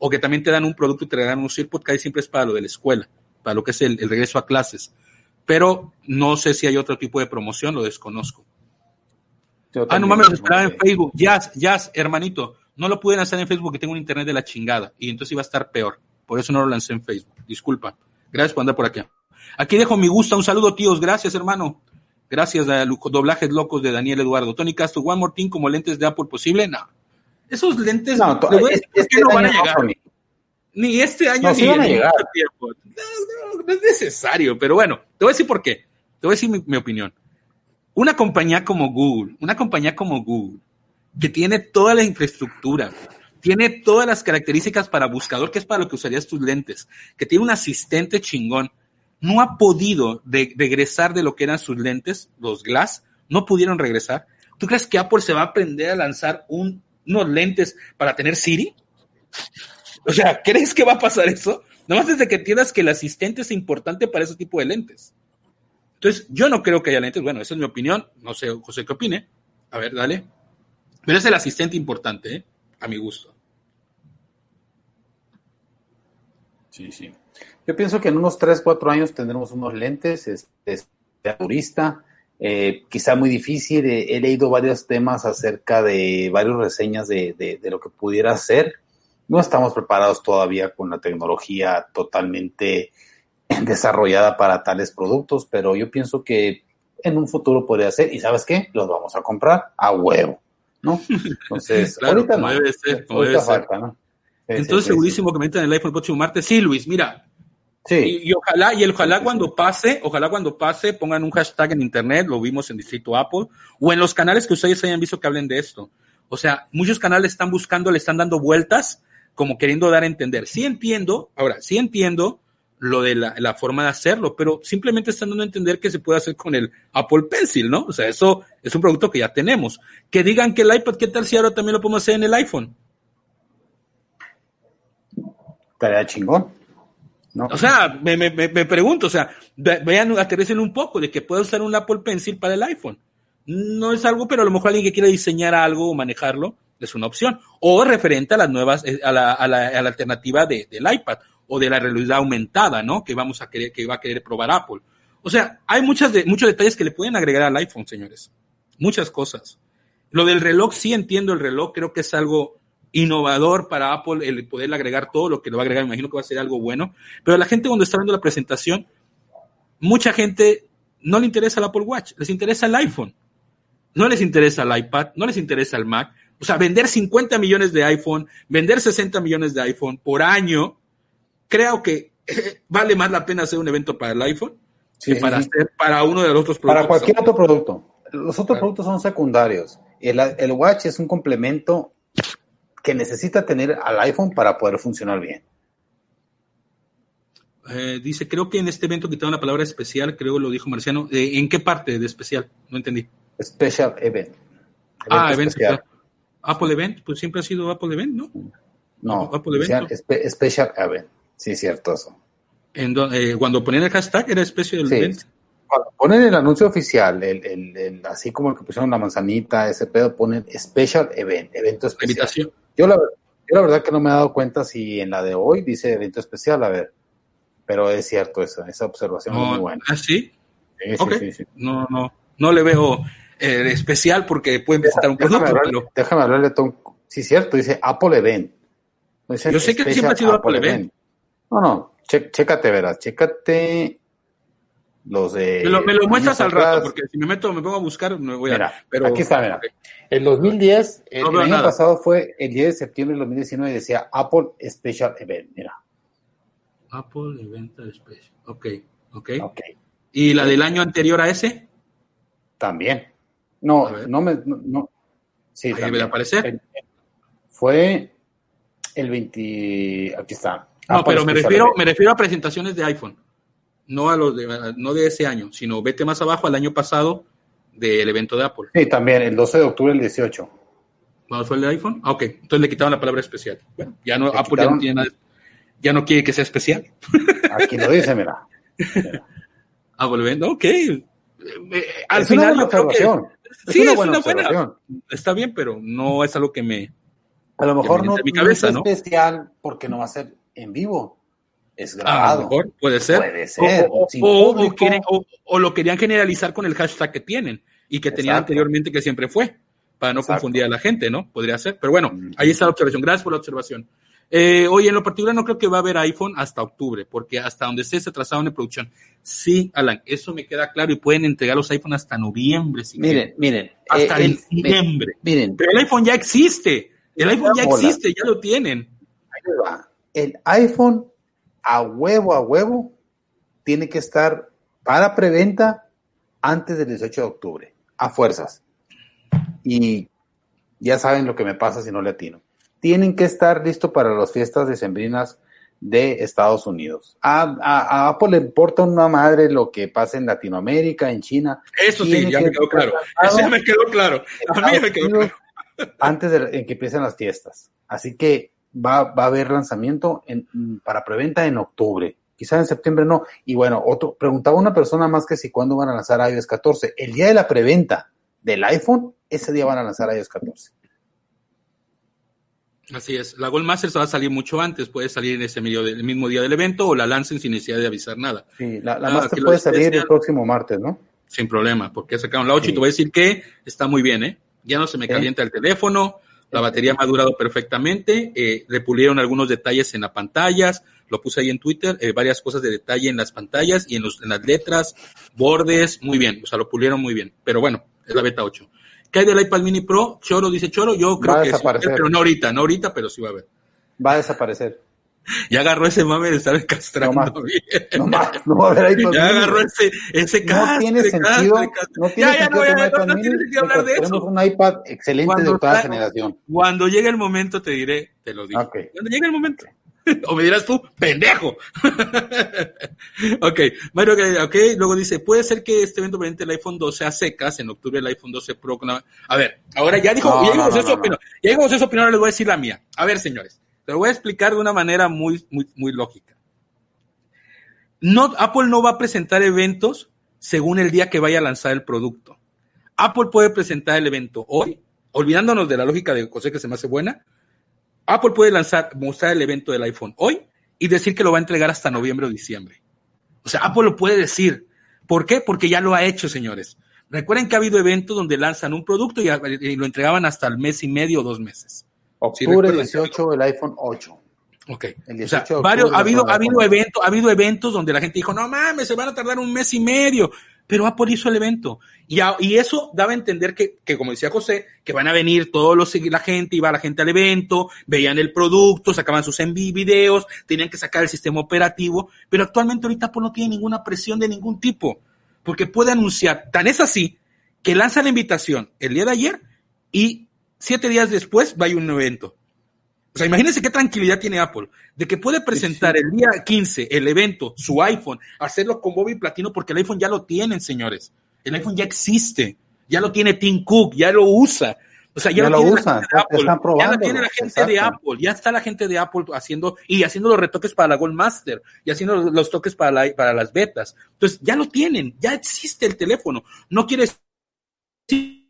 o que también te dan un producto y te regalan un AirPod, que ahí siempre es para lo de la escuela, para lo que es el, el regreso a clases. Pero no sé si hay otro tipo de promoción, lo desconozco. Ah, no mames, lo esperaba en Facebook. Jazz, Jazz, hermanito, no lo pude lanzar en Facebook porque tengo un internet de la chingada y entonces iba a estar peor. Por eso no lo lancé en Facebook. Disculpa. Gracias por andar por aquí. Aquí dejo mi gusto. Un saludo, tíos. Gracias, hermano. Gracias a Doblajes Locos de Daniel Eduardo. Tony Castro, One More Thing como lentes de Apple posible. No. Esos lentes no, to- es, es que no van a llegar. No, ni este año no, ni sí van a en llegar. mucho tiempo. No, no, no es necesario. Pero bueno, te voy a decir por qué. Te voy a decir mi, mi opinión. Una compañía como Google, una compañía como Google, que tiene toda la infraestructura, tiene todas las características para buscador, que es para lo que usarías tus lentes, que tiene un asistente chingón, no ha podido de, regresar de lo que eran sus lentes, los Glass, no pudieron regresar. ¿Tú crees que Apple se va a aprender a lanzar un, unos lentes para tener Siri? O sea, ¿crees que va a pasar eso? Nomás desde que entiendas que el asistente es importante para ese tipo de lentes. Entonces, yo no creo que haya lentes. Bueno, esa es mi opinión. No sé, José, ¿qué opine? A ver, dale. Pero es el asistente importante, ¿eh? A mi gusto. Sí, sí. Yo pienso que en unos tres, cuatro años tendremos unos lentes, es, es de turista, eh, quizá muy difícil. Eh, he leído varios temas acerca de varias reseñas de, de, de lo que pudiera ser. No estamos preparados todavía con la tecnología totalmente desarrollada para tales productos, pero yo pienso que en un futuro podría ser, y ¿sabes qué? Los vamos a comprar a huevo, ¿no? Entonces, claro, ahorita como no. Debe ser, como ahorita debe falta, ser. ¿no? Sí, Entonces, sí, segurísimo sí. que me metan el iPhone el próximo martes. Sí, Luis, mira. Sí. Y, y ojalá, y el ojalá sí, sí, cuando sí. pase, ojalá cuando pase, pongan un hashtag en internet, lo vimos en Distrito Apple, o en los canales que ustedes hayan visto que hablen de esto. O sea, muchos canales están buscando, le están dando vueltas, como queriendo dar a entender. Sí entiendo, ahora, sí entiendo lo de la, la forma de hacerlo, pero simplemente están dando a entender que se puede hacer con el Apple Pencil, ¿no? O sea, eso es un producto que ya tenemos. Que digan que el iPad, ¿qué tal si ahora también lo podemos hacer en el iPhone? Estaría chingón, ¿no? O sea, me, me, me pregunto, o sea, vean, aterricen un poco de que pueda usar un Apple Pencil para el iPhone. No es algo, pero a lo mejor alguien que quiera diseñar algo o manejarlo es una opción. O referente a las nuevas, a la, a la, a la alternativa de, del iPad o de la realidad aumentada, ¿no? Que vamos a querer, que va a querer probar Apple. O sea, hay muchas de, muchos detalles que le pueden agregar al iPhone, señores. Muchas cosas. Lo del reloj, sí entiendo el reloj, creo que es algo innovador para Apple el poderle agregar todo lo que le va a agregar, me imagino que va a ser algo bueno, pero la gente cuando está viendo la presentación, mucha gente no le interesa el Apple Watch, les interesa el iPhone, no les interesa el iPad, no les interesa el Mac. O sea, vender cincuenta millones de iPhone, vender sesenta millones de iPhone por año, creo que eh, vale más la pena hacer un evento para el iPhone sí, que para sí. hacer para uno de los otros productos. Para cualquier otro producto. Los otros claro. productos son secundarios. El, el Watch es un complemento que necesita tener al iPhone para poder funcionar bien. Eh, dice, creo que en este evento quitaron la palabra especial, creo lo dijo Marciano. Eh, ¿En qué parte de especial? No entendí. Special Event. evento ah, evento especial. Apple Event, pues siempre ha sido Apple Event, ¿no? No, Apple Event. Espe- special Event. Sí, cierto eso. En do, eh, cuando ponían el hashtag era Special sí. Event. Cuando ponen el anuncio oficial, el, el, el, así como el que pusieron la manzanita, ese pedo, ponen Special Event, evento especial. Invitación. Yo la, yo la verdad que no me he dado cuenta si en la de hoy dice evento especial, a ver, pero es cierto esa, esa observación no, es muy buena. ¿Ah, sí? Sí, okay. sí, sí, sí. No, no, no le veo eh, especial porque pueden presentar un producto. Déjame hablarle, pero... déjame hablarle a Tom. Sí, cierto, dice Apple Event. Dice yo sé que siempre ha sido Apple, Apple Event. Event. No, no, che, chécate, verás, chécate los de... Me lo, me lo muestras al rato, porque si me meto, me pongo a buscar, me voy mira, a... Pero, aquí está, mira. Okay. En dos mil diez, el, no el año nada. pasado fue el diez de septiembre de dos mil diecinueve y decía Apple Special Event, mira. Apple Event Special, ok, ok. okay. ¿Y la del año anterior a ese? También. No, no me... No, no. Sí, ahí debe aparecer. El, fue el veinte... Aquí está. No, Apple pero me refiero, me refiero a presentaciones de iPhone. No a los de, no de ese año, sino vete más abajo al año pasado del evento de Apple. Sí, también, el doce de octubre del dieciocho. ¿Cuándo fue el de iPhone? Ah, ok. Entonces le quitaron la palabra especial. Bueno, ya no, Apple quitaron... ya no tiene nada, ya no quiere que sea especial. Aquí lo dice, mira. mira. Apple Event, ok. Eh, al es final una buena yo creo que es sí, una es buena una buena. Está bien, pero no es algo que me... A lo mejor no, mi cabeza, no es especial porque no va a ser en vivo. Es grabado. A lo mejor puede ser. Puede ser. O, o, o, o, quieren, o, o lo querían generalizar con el hashtag que tienen y que tenían Exacto. anteriormente, que siempre fue, para no Exacto. confundir a la gente, ¿no? Podría ser. Pero bueno, mm-hmm. ahí está la observación. Gracias por la observación. Eh, oye, en lo particular no creo que va a haber iPhone hasta octubre, porque hasta donde esté se atrasaron en producción. Sí, Alan, eso me queda claro y pueden entregar los iPhone hasta noviembre. Si miren, quieren. miren. Hasta eh, diciembre. Miren. Pero el iPhone ya existe. El iPhone ya existe, ya lo tienen. Ahí va. El iPhone a huevo, a huevo, tiene que estar para preventa antes del dieciocho de octubre. A fuerzas. Y ya saben lo que me pasa si no le atino. Tienen que estar listos para las fiestas decembrinas de Estados Unidos. A, a, a Apple le importa una madre lo que pasa en Latinoamérica, en China. Eso sí, ya me quedó claro. Eso ya me quedó claro. A mí me quedó claro. Antes de, de que empiecen las fiestas. Así que va, va a haber lanzamiento en, para preventa en octubre. Quizá en septiembre no. Y bueno, otro preguntaba una persona más que si cuándo van a lanzar iOS catorce. El día de la preventa del iPhone, ese día van a lanzar iOS catorce. Así es, la Gold Master se va a salir mucho antes, puede salir en ese medio el mismo día del evento o la lancen sin necesidad de avisar nada. Sí, la, la ah, Master puede salir sean, el próximo martes, ¿no? Sin problema, porque sacaron la ocho sí. Y te voy a decir que está muy bien, ¿eh? Ya no se me calienta ¿Eh? el teléfono, la batería me ha durado perfectamente, eh, le pulieron algunos detalles en las pantallas, lo puse ahí en Twitter, eh, varias cosas de detalle en las pantallas y en, los, en las letras, bordes, muy bien, o sea, lo pulieron muy bien, pero bueno, es la beta ocho. ¿Qué hay del iPad Mini Pro? Choro, dice Choro, yo creo que sí, pero no ahorita, no ahorita, pero sí va a haber. Va a desaparecer. Ya agarró ese mame de estar castrando no más, bien. No más, no va a haber iPad Ya Mini. agarró ese, ese castre, No tiene sentido, castre, castre. no tiene ya, sentido ya, no, ya, iPad no, Mini, no que hablar de eso. Tenemos un iPad excelente cuando de octava generación. Cuando llegue el momento te diré, te lo digo. Okay. Cuando llegue el momento. O me dirás tú, pendejo. Ok, Mario, ok, luego dice, puede ser que este evento presente el iPhone doce a secas, en octubre el iPhone doce Pro. Con la... A ver, ahora ya dijo, no, ya dijimos no, eso, no, no. ya dijimos eso, opinión, ahora les voy a decir la mía. A ver, señores, te lo voy a explicar de una manera muy, muy, muy lógica. No, Apple no va a presentar eventos según el día que vaya a lanzar el producto. Apple puede presentar el evento hoy, olvidándonos de la lógica de José que se me hace buena. Apple puede lanzar, mostrar el evento del iPhone hoy y decir que lo va a entregar hasta noviembre o diciembre. O sea, Apple lo puede decir. ¿Por qué? Porque ya lo ha hecho, señores. Recuerden que ha habido eventos donde lanzan un producto y, y lo entregaban hasta el mes y medio o dos meses. Octubre ¿Sí dieciocho, el iPhone ocho. Ok. O sea, varios, ha habido, ha habido eventos, ha habido eventos donde la gente dijo, no mames, se van a tardar un mes y medio. Pero Apple hizo el evento. Y, a, y eso daba a entender que, que, como decía José, que van a venir todos los, la gente, iba la gente al evento, veían el producto, sacaban sus envi videos, tenían que sacar el sistema operativo, pero actualmente ahorita Apple no tiene ninguna presión de ningún tipo, porque puede anunciar, tan es así, que lanza la invitación el día de ayer y siete días después va a ir un evento. O sea, imagínense qué tranquilidad tiene Apple, de que puede presentar sí, sí. el día quince el evento, su iPhone, hacerlo con Bobby Platino, porque el iPhone ya lo tienen, señores. El iPhone ya existe, ya lo tiene Tim Cook, ya lo usa. O sea, ya, ya lo, lo usa, la Apple, ya lo tiene la gente exacto. de Apple, ya está la gente de Apple haciendo, y haciendo los retoques para la Gold Master, y haciendo los, los toques para, la, para las betas. Entonces, ya lo tienen, ya existe el teléfono. No quiere decir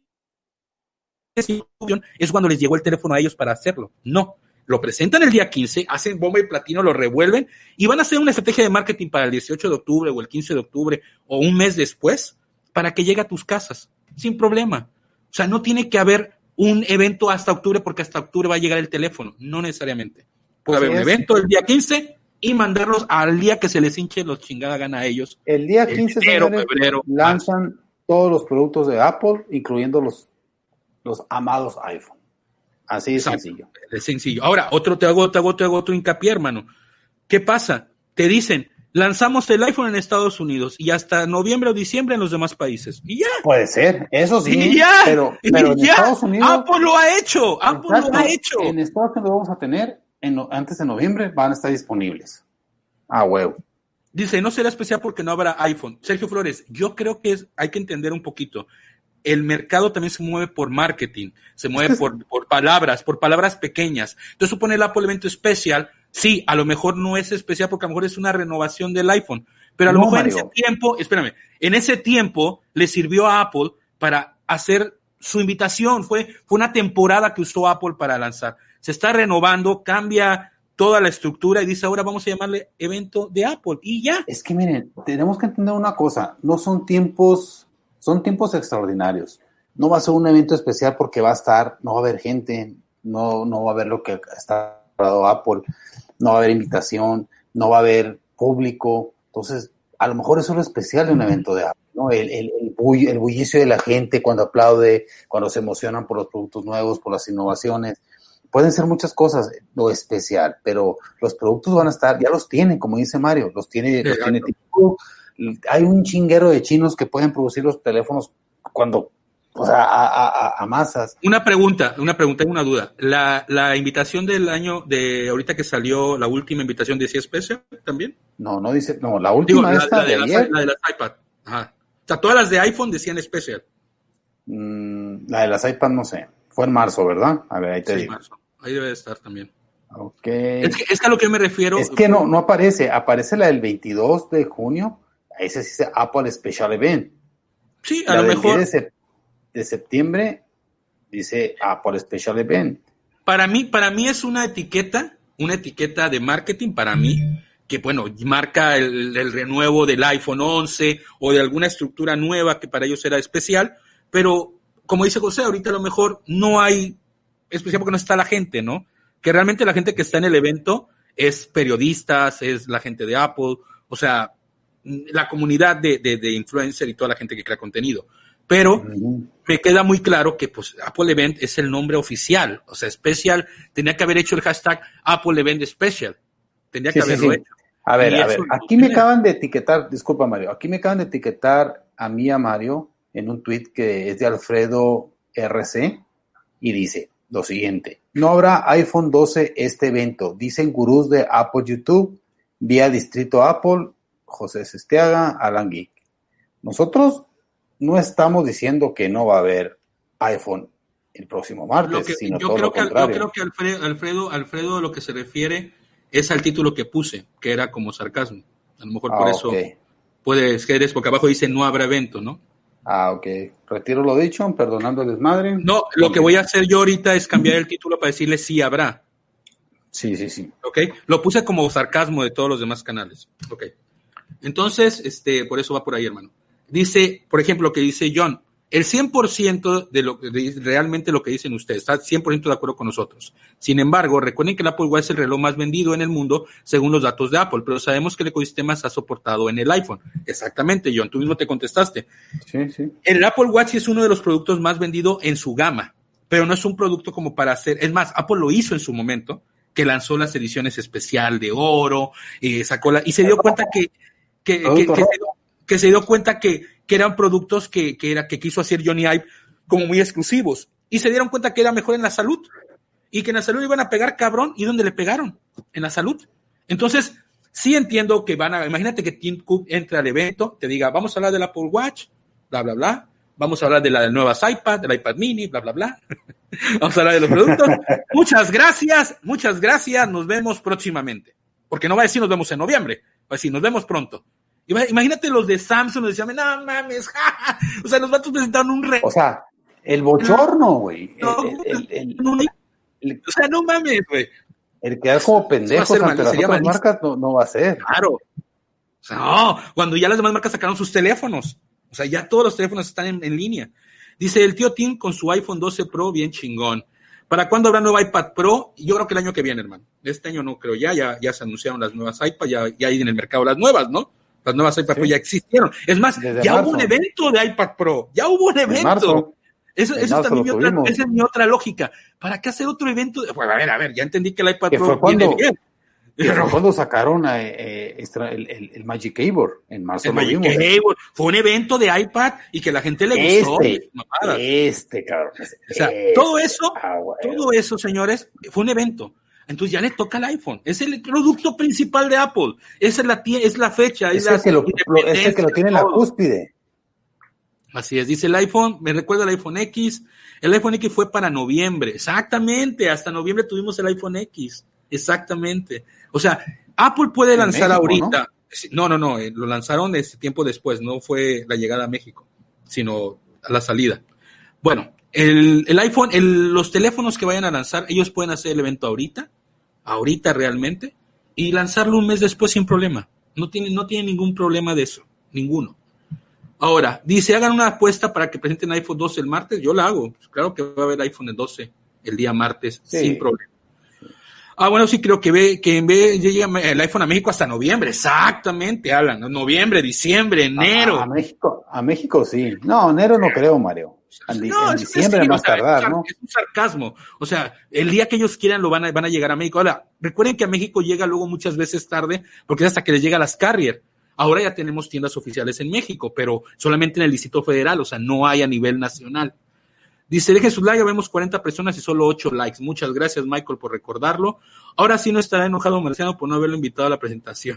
es cuando les llegó el teléfono a ellos para hacerlo. No. Lo presentan el día quince, hacen bomba y platino, lo revuelven y van a hacer una estrategia de marketing para el dieciocho de octubre o el quince de octubre o un mes después para que llegue a tus casas, sin problema. O sea, no tiene que haber un evento hasta octubre porque hasta octubre va a llegar el teléfono, no necesariamente. Puede haber un evento el día quince y mandarlos al día que se les hinche los chingada gana a ellos. El día quince, el enero, señores, febrero, lanzan marzo. Todos los productos de Apple, incluyendo los, los amados iPhone. Así de Exacto. sencillo. Es sencillo. Ahora, otro te hago, te hago, te hago otro hincapié, hermano. ¿Qué pasa? Te dicen, lanzamos el iPhone en Estados Unidos y hasta noviembre o diciembre en los demás países. Y ya. Puede ser, eso sí. Y ya. Pero, pero en ya. Estados Unidos. Apple lo ha hecho. Apple exacto, lo ha hecho. En Estados Unidos lo vamos a tener en, antes de noviembre, van a estar disponibles. Ah, huevo. Dice, no será especial porque no habrá iPhone. Sergio Flores, yo creo que es, hay que entender un poquito. El mercado también se mueve por marketing, se mueve por, por palabras, por palabras pequeñas. Entonces, supone el Apple evento especial, sí, a lo mejor no es especial porque a lo mejor es una renovación del iPhone, pero a lo no, mejor Mario. en ese tiempo, espérame, en ese tiempo le sirvió a Apple para hacer su invitación, fue, fue una temporada que usó Apple para lanzar. se está renovando, cambia toda la estructura y dice, ahora vamos a llamarle evento de Apple y ya. Es que miren, tenemos que entender una cosa, no son tiempos, son tiempos extraordinarios. No va a ser un evento especial porque va a estar, no va a haber gente, no, no va a haber lo que está dado Apple, no va a haber invitación, no va a haber público. Entonces, a lo mejor eso es lo especial de un evento de Apple, ¿no? El, el, el, bull, el bullicio de la gente cuando aplaude, cuando se emocionan por los productos nuevos, por las innovaciones. Pueden ser muchas cosas lo especial, pero los productos van a estar, ya los tienen, como dice Mario, los tiene, los tiene tipo, hay un chinguero de chinos que pueden producir los teléfonos cuando, o sea, a, a, a masas. Una pregunta, una pregunta, una duda. La, la invitación del año de ahorita que salió, la última invitación decía especial también. No, no dice, no, la última Digo, esta la, la de, de las, ayer. la de las iPad. Ajá. O sea, todas las de iPhone decían especial. Mm, la de las iPad no sé. Fue en marzo, ¿verdad? A ver, ahí te sí, digo. Marzo. Ahí debe de estar también. Okay. Es que, es que a lo que me refiero... Es que no, no aparece. Aparece la del veintidós de junio. Ahí se dice Apple Special Event. Sí, a la lo mejor... De, sep- de septiembre dice Apple Special Event. Para mí, para mí es una etiqueta, una etiqueta de marketing para mí, que bueno, marca el, el renuevo del iPhone once o de alguna estructura nueva que para ellos era especial, pero como dice José, ahorita a lo mejor no hay especial porque no está la gente, ¿no? Que realmente la gente que está en el evento es periodistas, es la gente de Apple, o sea, la comunidad de, de, de influencer y toda la gente que crea contenido. Pero uh-huh. me queda muy claro que pues Apple Event es el nombre oficial, o sea, especial, tenía que haber hecho el hashtag Apple Event Special, tenía sí, que haberlo sí, sí. hecho. A ver, y a ver, aquí me acaban de etiquetar, disculpa Mario, aquí me acaban de etiquetar a mí, a Mario, en un tweet que es de Alfredo R C y dice lo siguiente: no habrá iPhone doce este evento, dicen gurús de Apple YouTube, vía Distrito Apple, José Sestiaga, Alan Geek. Nosotros no estamos diciendo que no va a haber iPhone el próximo martes, que, sino yo todo creo lo que, contrario. Yo creo que Alfredo, Alfredo, Alfredo lo que se refiere es al título que puse, que era como sarcasmo. A lo mejor ah, por eso okay. puede ser, porque abajo dice no habrá evento, ¿no? Ah, ok. Retiro lo dicho, perdonando el desmadre. No, lo que voy a hacer yo ahorita es cambiar el título para decirle sí habrá. Sí, sí, sí. Ok, lo puse como sarcasmo de todos los demás canales. Ok. Entonces, este, por eso va por ahí, hermano. Dice, por ejemplo, lo que dice John, el cien por ciento de lo de realmente lo que dicen ustedes, está cien por ciento de acuerdo con nosotros. Sin embargo, recuerden que el Apple Watch es el reloj más vendido en el mundo según los datos de Apple, pero sabemos que el ecosistema se ha soportado en el iPhone. Exactamente, John, tú mismo te contestaste. Sí, sí. El Apple Watch es uno de los productos más vendidos en su gama, pero no es un producto como para hacer, es más, Apple lo hizo en su momento, que lanzó las ediciones especial de oro, eh, sacó la, y se dio cuenta que, que, que, que, se, que se dio cuenta que, que eran productos que, que, era, que quiso hacer Johnny Ive como muy exclusivos, y se dieron cuenta que era mejor en la salud, y que en la salud iban a pegar cabrón, ¿y dónde le pegaron? En la salud. Entonces, sí entiendo que van a, imagínate que Tim Cook entra al evento, te diga, vamos a hablar del Apple Watch, bla, bla, bla, vamos a hablar de las nuevas iPad, del iPad mini, bla, bla, bla, vamos a hablar de los productos, muchas gracias, muchas gracias, nos vemos próximamente, porque no va a decir nos vemos en noviembre, va a decir nos vemos pronto. Imagínate los de Samsung, nos decían, no mames, ja. O sea, los vatos presentaron un re... O sea, el bochorno, güey. No, el, el, el, no, el, o sea, no mames, güey. El quedar como pendejos ante mal, las otras malísimo. marcas no, no va a ser. Claro. O sea, no, cuando ya las demás marcas sacaron sus teléfonos. O sea, ya todos los teléfonos están en, en línea. Dice el tío Tim con su iPhone doce Pro, bien chingón. ¿Para cuándo habrá nuevo iPad Pro? Yo creo que el año que viene, hermano. Este año no creo ya, ya, ya se anunciaron las nuevas iPad, ya, ya hay en el mercado las nuevas, ¿no? Las nuevas iPad sí. Pro ya existieron. Es más, Desde ya marzo. hubo un evento de iPad Pro. Ya hubo un evento. Eso, eso es también mi otra, esa es mi otra lógica. ¿Para qué hacer otro evento? Pues a ver, a ver, ya entendí que el iPad que Pro fue cuando, viene bien. Pero cuando sacaron a, eh, el, el, el Magic Keyboard en marzo. El Magic Keyboard fue un evento de iPad y que la gente le gustó. Este, este cabrón. O sea, este, todo eso, ah, bueno. todo eso, señores, fue un evento. Entonces ya le toca al iPhone. Es el producto principal de Apple. Esa es la, es la fecha. Es, es, la el que lo, lo, es el que lo tiene en la cúspide. Así es, dice el iPhone, me recuerda el iPhone X. El iPhone X fue para noviembre. Exactamente, hasta noviembre tuvimos el iPhone X. Exactamente. O sea, Apple puede lanzar México, ahorita. ¿no? no, no, no, lo lanzaron ese tiempo después. No fue la llegada a México, sino a la salida. Bueno, el, el iPhone, el, los teléfonos que vayan a lanzar, ellos pueden hacer el evento ahorita, ahorita realmente, y lanzarlo un mes después sin problema. No tiene, no tiene ningún problema de eso, ninguno. Ahora, dice, hagan una apuesta para que presenten iPhone doce el martes, yo la hago. Pues claro que va a haber iPhone doce el día martes, sí. Sin problema. Ah, bueno, sí creo que ve que en vez llega el iPhone a México hasta noviembre, exactamente, hablan, noviembre, diciembre, enero. A, a México, a México sí. No, enero no creo, Mario. En, no, en diciembre sí, más o sea, tardar, es un, ¿no? Es un sarcasmo. O sea, el día que ellos quieran lo van a, van a llegar a México. Ahora, recuerden que a México llega luego muchas veces tarde, porque es hasta que les llega a las carrier. Ahora ya tenemos tiendas oficiales en México, pero solamente en el Distrito Federal, o sea, no hay a nivel nacional. Dice, dejen su like, vemos cuarenta personas y solo ocho likes. Muchas gracias, Michael, por recordarlo. Ahora sí no estará enojado Marciano por no haberlo invitado a la presentación.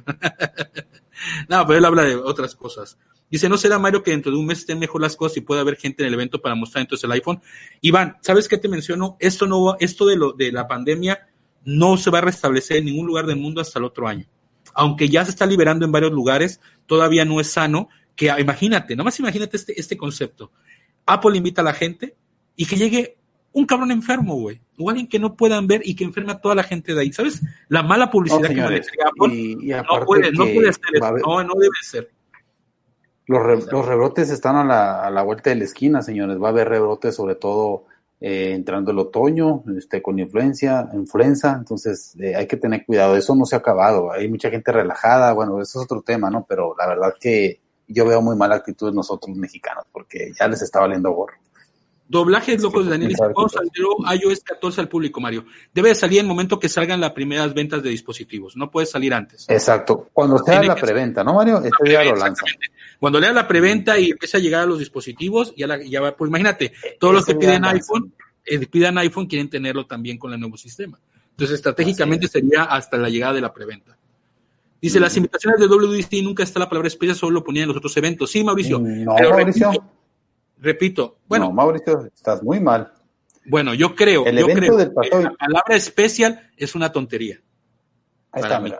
No, pero él habla de otras cosas. Dice, ¿no será, Mario, que dentro de un mes estén mejor las cosas y pueda haber gente en el evento para mostrar entonces el iPhone? Iván, ¿sabes qué te menciono? Esto no, esto de lo de la pandemia no se va a restablecer en ningún lugar del mundo hasta el otro año. Aunque ya se está liberando en varios lugares, todavía no es sano que, imagínate, nomás imagínate este, este concepto. Apple invita a la gente y que llegue un cabrón enfermo, güey, o alguien que no puedan ver y que enferma a toda la gente de ahí, ¿sabes? La mala publicidad no, señores, que Apple y, y no puede, no puede hacer eso, haber, no, no debe ser. Los, re, los rebrotes están a la, a la vuelta de la esquina, señores, va a haber rebrotes sobre todo eh, entrando el otoño, este, con influencia, influenza, entonces eh, hay que tener cuidado, eso no se ha acabado, hay mucha gente relajada, bueno, eso es otro tema, ¿no? Pero la verdad que yo veo muy mala actitud de nosotros los mexicanos, porque ya les está valiendo gorro. Doblajes locos de Daniel. ¿Cuándo salió iOS catorce al público, Mario? Debe de salir en el momento que salgan las primeras ventas de dispositivos. No puede salir antes. Exacto. Cuando sea la preventa, ¿no, Mario? Este día lo lanza. Cuando lea la preventa y empieza a llegar a los dispositivos, ya, la, ya va. Pues imagínate, todos los que piden iPhone, eh, pidan iPhone, quieren tenerlo también con el nuevo sistema. Entonces, estratégicamente sería hasta la llegada de la preventa. Dice, mm. las invitaciones de W W D C nunca está la palabra especial, solo lo ponían en los otros eventos. Sí, Mauricio. No, pero Mauricio. Repito, Repito, bueno. No, Mauricio, estás muy mal. Bueno, yo creo, el yo creo del que la palabra especial es una tontería. Ahí para está, mí. Mira.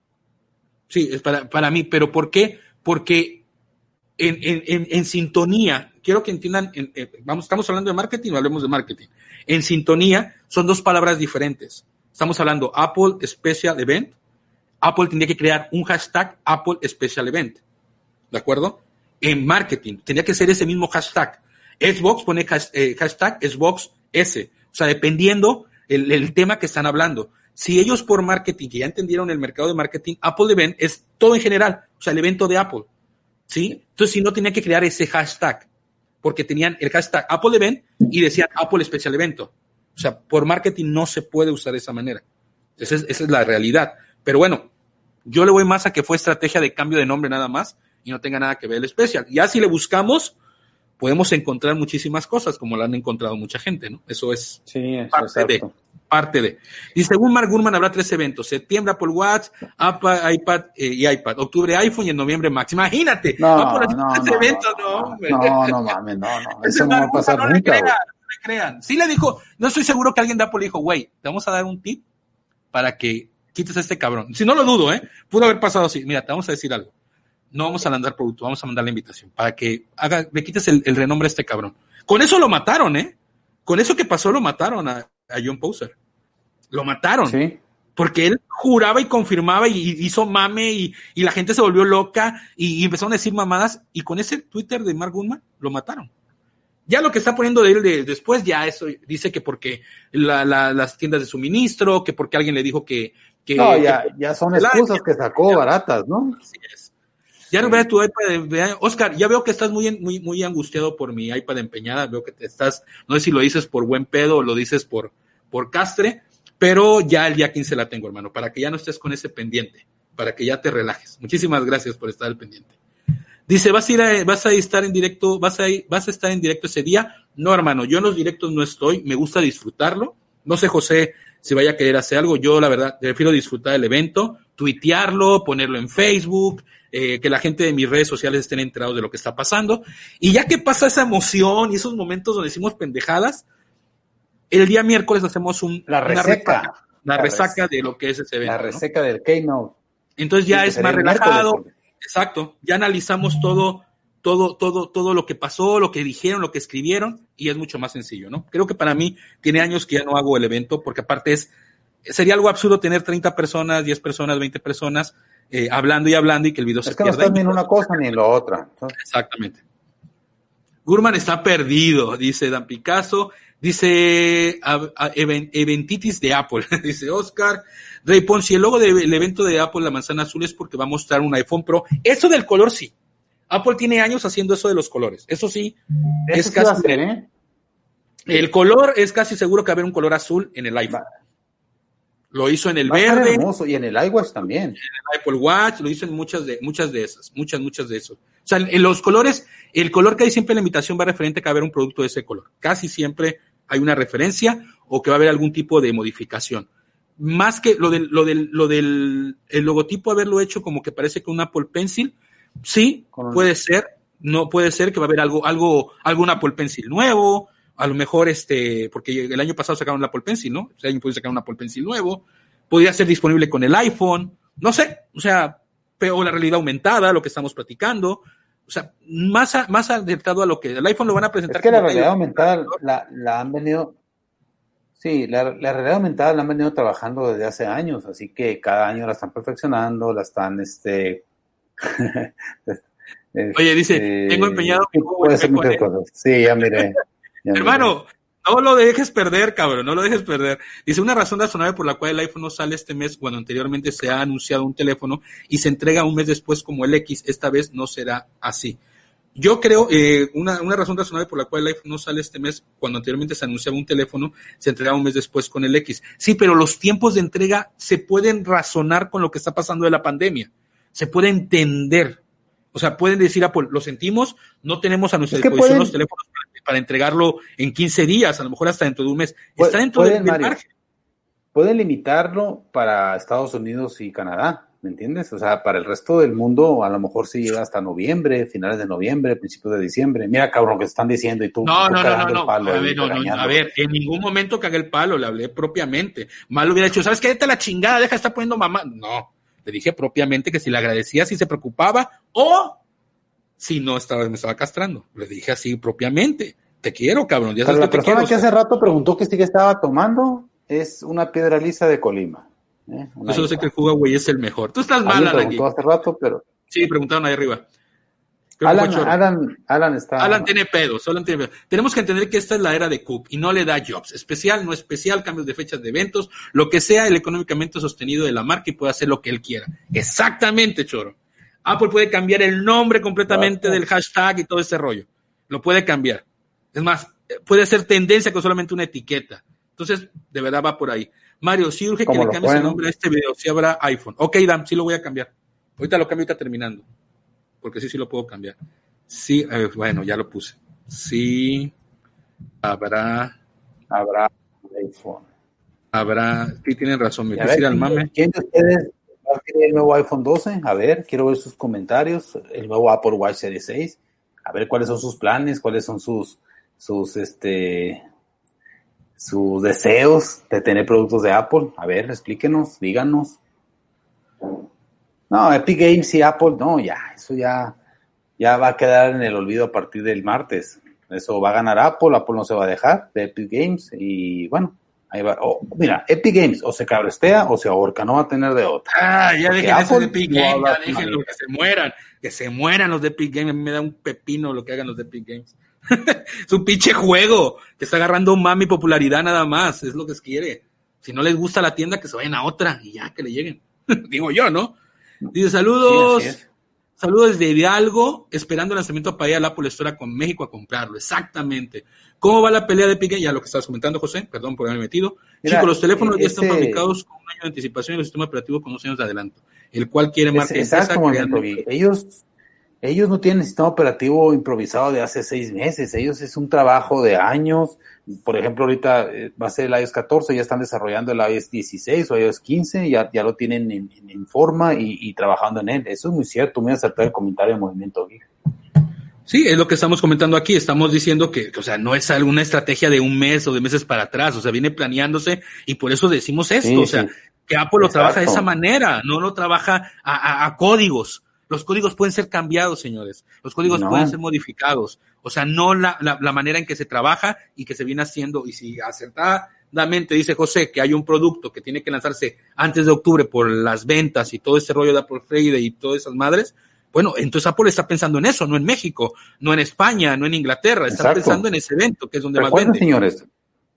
Sí, es para, para mí, pero ¿por qué? Porque en, en, en, en sintonía, quiero que entiendan, en, en, vamos, estamos hablando de marketing o hablemos de marketing. En sintonía son dos palabras diferentes. Estamos hablando Apple Special Event. Apple tendría que crear un hashtag Apple Special Event. ¿De acuerdo? En marketing, tendría que ser ese mismo hashtag. Xbox pone hashtag Xbox S, o sea, dependiendo el, el tema que están hablando. Si ellos por marketing, que ya entendieron el mercado de marketing, Apple Event es todo en general, o sea, el evento de Apple, ¿sí? Entonces, si no, tenía que crear ese hashtag, porque tenían el hashtag Apple Event y decían Apple Special Evento. O sea, por marketing no se puede usar de esa manera. Esa es, esa es la realidad. Pero bueno, yo le voy más a que fue estrategia de cambio de nombre nada más, y no tenga nada que ver el especial. Ya si le buscamos, podemos encontrar muchísimas cosas, como lo han encontrado mucha gente, ¿no? Eso es sí, parte exacto. de, parte de. Y según Mark Gurman, habrá tres eventos: septiembre Apple Watch, Apple, iPad eh, y iPad, octubre iPhone y en noviembre Max. Imagínate, no, Apple no, tres no, eventos, no, no, hombre. No, no mames, no, no, eso no va a pasar no nunca. Le crean, no le crean. Sí le dijo, no estoy seguro que alguien de Apple le dijo, güey, te vamos a dar un tip para que quites a este cabrón. Si no lo dudo, ¿eh? Pudo haber pasado así. Mira, te vamos a decir algo. No vamos a mandar producto, vamos a mandar la invitación para que haga, le quites el, el renombre a este cabrón. Con eso lo mataron, ¿eh? Con eso que pasó lo mataron a, a John Poser. Lo mataron. Sí. Porque él juraba y confirmaba y hizo mame y, y la gente se volvió loca y, y empezaron a decir mamadas y con ese Twitter de Mark Gurman lo mataron. Ya lo que está poniendo de él de, después, ya eso dice que porque la, la, las tiendas de suministro, que porque alguien le dijo que... que no, ya, que, ya son excusas que sacó ya, baratas, ¿no? Así es. Ya no vea tu iPad, Oscar, ya veo que estás muy, muy, muy angustiado por mi iPad empeñada, veo que te estás, no sé si lo dices por buen pedo o lo dices por, por castre, pero ya el día quince la tengo, hermano, para que ya no estés con ese pendiente, para que ya te relajes. Muchísimas gracias por estar al pendiente. Dice, ¿vas a ir a, vas a estar en directo, vas a ir, vas a estar en directo ese día? No, hermano, yo en los directos no estoy, me gusta disfrutarlo. No sé, José, si vaya a querer hacer algo, yo la verdad prefiero disfrutar el evento, tuitearlo, ponerlo en Facebook, eh, que la gente de mis redes sociales estén enterados de lo que está pasando, y ya que pasa esa emoción y esos momentos donde decimos pendejadas, el día miércoles hacemos un, la reseca, una resaca, la la resaca res- de lo que es ese evento. La reseca, ¿no? Del Keynote. Entonces ya sí, es más relajado, miércoles. exacto, ya analizamos todo todo, todo, todo lo que pasó, lo que dijeron, lo que escribieron, y es mucho más sencillo, ¿no? Creo que para mí tiene años que ya no hago el evento, porque aparte es, sería algo absurdo tener treinta personas, diez personas, veinte personas, eh, hablando y hablando y que el video es se que pierda. No estás ni en una cosa ni en la otra. Entonces... Exactamente. Gurman está perdido, dice Dan Picasso, dice a, a, event, Eventitis de Apple, dice Oscar. Rey Pon, si el logo del evento de Apple, la manzana azul, es porque va a mostrar un iPhone Pro. Eso del color sí. Apple tiene años haciendo eso de los colores. Eso sí. Eso es sí casi, va a ser, ¿eh? El color es casi seguro que va a haber un color azul en el iPhone. Va. Lo hizo en el va verde. Hermoso. Y en el iWatch también. En el Apple Watch, lo hizo en muchas de, muchas de esas. Muchas, muchas de esos. O sea, en los colores, el color que hay siempre en la invitación va referente a que va a haber un producto de ese color. Casi siempre hay una referencia o que va a haber algún tipo de modificación. Más que lo del, lo del, lo del el logotipo haberlo hecho como que parece que un Apple Pencil, sí, puede ser, no puede ser que va a haber algo, algo, algún Apple Pencil nuevo, a lo mejor este, porque el año pasado sacaron el Apple Pencil, ¿no? Este año puede sacar un Apple Pencil nuevo, podría ser disponible con el iPhone, no sé, o sea, o la realidad aumentada, lo que estamos platicando, o sea, más, a, más acertado a lo que el iPhone lo van a presentar. Es que la realidad aumentada la, la han venido, sí, la, la realidad aumentada la han venido trabajando desde hace años, así que cada año la están perfeccionando, la están, este... Oye, dice, este, tengo empeñado... Puede ser muchas cosas, sí, ya miré. Ya Hermano, miré. no lo dejes perder, cabrón, no lo dejes perder. Dice, una razón razonable por la cual el iPhone no sale este mes cuando anteriormente se ha anunciado un teléfono y se entrega un mes después como el X, esta vez no será así. Yo creo, eh, una, una razón razonable por la cual el iPhone no sale este mes cuando anteriormente se anunciaba un teléfono, se entregaba un mes después con el X. Sí, pero los tiempos de entrega se pueden razonar con lo que está pasando de la pandemia. Se puede entender. O sea, pueden decir, Apple, lo sentimos, no tenemos a nuestra es disposición pueden, los teléfonos para, para entregarlo en quince días, a lo mejor hasta dentro de un mes. Está dentro pueden, del, del Mario, margen. Pueden limitarlo para Estados Unidos y Canadá, ¿me entiendes? O sea, para el resto del mundo a lo mejor sí llega hasta noviembre, finales de noviembre, principios de diciembre. Mira, cabrón, que están diciendo y tú... No, tú no, no, no, no. A ver, no, no, a ver, en ningún momento cagué el palo, le hablé propiamente. Mal hubiera dicho, ¿sabes qué? Vete a la chingada, deja de estar poniendo mamá. No, le dije propiamente que si le agradecía, si se preocupaba o... si no estaba, me estaba castrando. Le dije así propiamente. Te quiero, cabrón. Ya Pero la que persona quiero, que hace rato preguntó que sí que estaba tomando es una piedra lisa de Colima. ¿eh? Yo solo sé que el Huawei es el mejor. Tú estás mal, Alan. Preguntó hace rato, pero... Sí, preguntaron ahí arriba. Alan, Alan, Alan está... Alan tiene pedos, Alan tiene pedos. Tenemos que entender que esta es la era de Cook y no le da jobs. Especial, no especial, cambios de fechas de eventos, lo que sea el económicamente sostenido de la marca y puede hacer lo que él quiera. Exactamente, Choro. Apple puede cambiar el nombre completamente claro. del hashtag y todo ese rollo. Lo puede cambiar. Es más, puede ser tendencia con solamente una etiqueta. Entonces, de verdad va por ahí. Mario, sí urge que le cambies bueno? el nombre a este video, si habrá iPhone. Ok, Dan, sí lo voy a cambiar. Ahorita lo cambio, ahorita terminando. Porque sí, sí lo puedo cambiar. Sí, eh, bueno, ya lo puse. Sí, habrá... Habrá iPhone. Habrá... Sí, tienen razón, me quisiera al mame. ¿Quién de ustedes va a querer el nuevo iPhone doce? A ver, quiero ver sus comentarios. El nuevo Apple Watch Series seis. A ver cuáles son sus planes, cuáles son sus... sus este... sus deseos de tener productos de Apple. A ver, explíquenos, díganos. No, Epic Games y Apple, no, ya, eso ya, ya va a quedar en el olvido a partir del martes. Eso va a ganar Apple, Apple no se va a dejar de Epic Games y bueno, ahí va. Oh, mira, Epic Games o se cabrestea o se ahorca, no va a tener de otra. Ah, ya dejen eso de Epic Games, no ya déjenlo que se mueran, que se mueran los de Epic Games, a mí me da un pepino lo que hagan los de Epic Games. Es un pinche juego que está agarrando mami popularidad nada más, es lo que quiere. Si no les gusta la tienda, que se vayan a otra y ya que le lleguen. Digo yo, ¿no? Dice, saludos, sí, saludos desde Hidalgo, esperando el lanzamiento para ir al Apple Store con México a comprarlo, exactamente. ¿Cómo va la pelea de Epic Games? Ya lo que estabas comentando, José, perdón por haberme metido. Mira, chicos, los teléfonos ese... ya están fabricados con un año de anticipación y el sistema operativo con dos años de adelanto, el cual quiere marca empresa creando... Ellos, ellos no tienen sistema operativo improvisado de hace seis meses, ellos es un trabajo de años. Por ejemplo, ahorita va a ser el iOS catorce, ya están desarrollando el iOS dieciséis o iOS quince, ya, ya lo tienen en, en, en forma y, y trabajando en él. Eso es muy cierto, muy acertado el comentario de Movimiento Geek. Sí, es lo que estamos comentando aquí. Estamos diciendo que, o sea, no es alguna estrategia de un mes o de meses para atrás, o sea, viene planeándose y por eso decimos esto, sí, o sea, sí. que Apple lo Exacto. trabaja de esa manera, no lo trabaja a, a, a códigos. Los códigos pueden ser cambiados, señores. Los códigos no. pueden ser modificados. O sea, no la, la, la manera en que se trabaja y que se viene haciendo. Y si acertadamente dice José que hay un producto que tiene que lanzarse antes de octubre por las ventas y todo ese rollo de Apple Friday y todas esas madres, bueno, entonces Apple está pensando en eso, no en México, no en España, no en Inglaterra. Está Exacto. pensando en ese evento, que es donde Recuerden, más vende. Señores,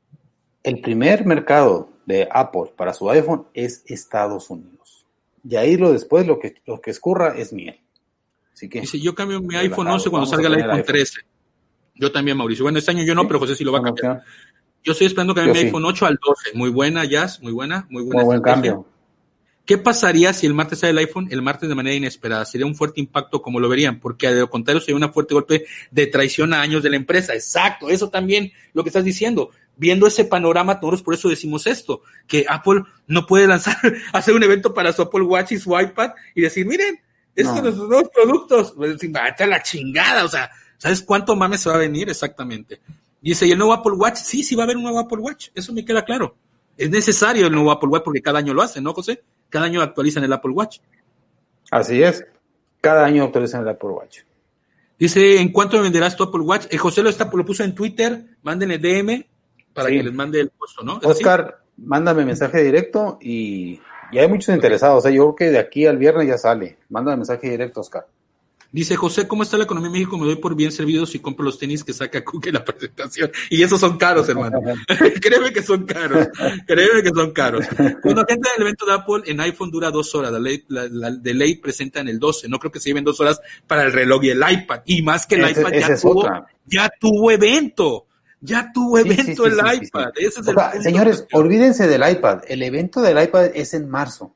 el primer mercado de Apple para su iPhone es Estados Unidos. Y ahí lo después lo que, lo que escurra es miel. Así que, dice, yo cambio mi iPhone once cuando salga el iPhone, iPhone trece. Yo también, Mauricio. Bueno, este año yo no, sí, pero José sí lo va a cambiar. Yo estoy esperando cambiar mi sí. iPhone ocho al doce. Muy buena, Jazz, muy buena, muy buena. Muy buen cambio. ¿Qué pasaría si el martes sale el iPhone, el martes de manera inesperada? Sería un fuerte impacto, como lo verían, porque de lo contrario sería un fuerte golpe de traición a años de la empresa. Exacto, eso también lo que estás diciendo. Viendo ese panorama, nosotros por eso decimos esto, que Apple no puede lanzar, hacer un evento para su Apple Watch y su iPad y decir, miren, estos son nuestros nuevos productos. Pues decir, vete a la chingada, o sea, ¿sabes cuánto mames se va a venir? Exactamente. Y dice, ¿y el nuevo Apple Watch? Sí, sí va a haber un nuevo Apple Watch, eso me queda claro. Es necesario el nuevo Apple Watch porque cada año lo hacen, ¿no, José? Cada año actualizan el Apple Watch. Así es. Cada año actualizan el Apple Watch. Dice, ¿en cuánto me venderás tu Apple Watch? Eh, José lo, está, lo puso en Twitter. Mándenle D M para sí. que les mande el puesto, ¿no? Oscar, ¿sí? Mándame mensaje directo y, y hay muchos interesados. ¿eh? Yo creo que de aquí al viernes ya sale. Mándame mensaje directo, Oscar. Dice, José, ¿cómo está la economía en México? Me doy por bien servido si compro los tenis que saca Cook en la presentación. Y esos son caros, hermano. Créeme que son caros. Créeme que son caros. Cuando la gente del evento de Apple en iPhone dura dos horas. La ley, la, la de ley presenta en el doce. No creo que se lleven dos horas para el reloj y el iPad. Y más que el ese, iPad ya tuvo, ya tuvo evento. Ya tuvo evento sí, sí, sí, el sí, iPad. Sí, sí. Ese es o sea, el señores, olvídense del iPad. El evento del iPad es en marzo.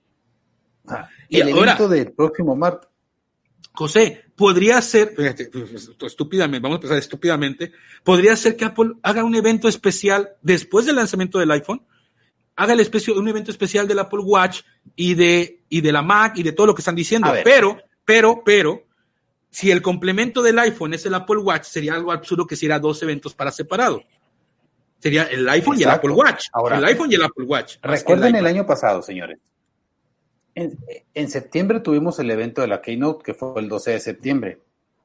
O sea, y el ahora, evento del próximo marzo. José, podría ser, fíjate, estúpidamente, vamos a empezar estúpidamente, podría ser que Apple haga un evento especial después del lanzamiento del iPhone, haga el especio, un evento especial del Apple Watch y de, y de la Mac y de todo lo que están diciendo, pero, pero, pero, si el complemento del iPhone es el Apple Watch, sería algo absurdo que hiciera dos eventos para separado. Sería el iPhone Exacto. y el Apple Watch. Ahora, el iPhone y el Apple Watch. Recuerden el, el año pasado, señores. En, en septiembre tuvimos el evento de la Keynote, que fue el doce de septiembre.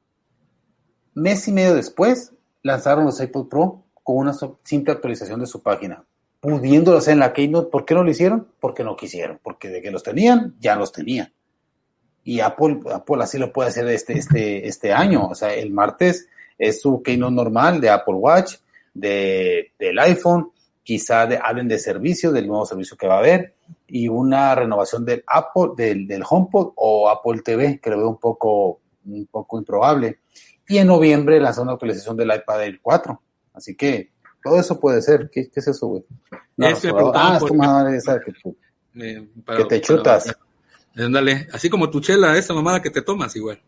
Mes y medio después, lanzaron los iPod Pro con una so- simple actualización de su página. Pudiéndolo hacer en la Keynote, ¿por qué no lo hicieron? Porque no quisieron. Porque de que los tenían, ya los tenían. Y Apple, Apple así lo puede hacer este, este, este año. O sea, el martes es su Keynote normal de Apple Watch, de, del iPhone. Quizá de, hablen de servicio, del nuevo servicio que va a haber, y una renovación del Apple, del, del HomePod o Apple T V, que lo veo un poco, un poco improbable. Y en noviembre lanzó una actualización del iPad Air cuatro. Así que todo eso puede ser. ¿Qué, qué es eso, güey? No, es que ah, es tu madre esa que, tú, me, para, que te chutas. Para, ándale, así como tu chela, esa mamada que te tomas igual.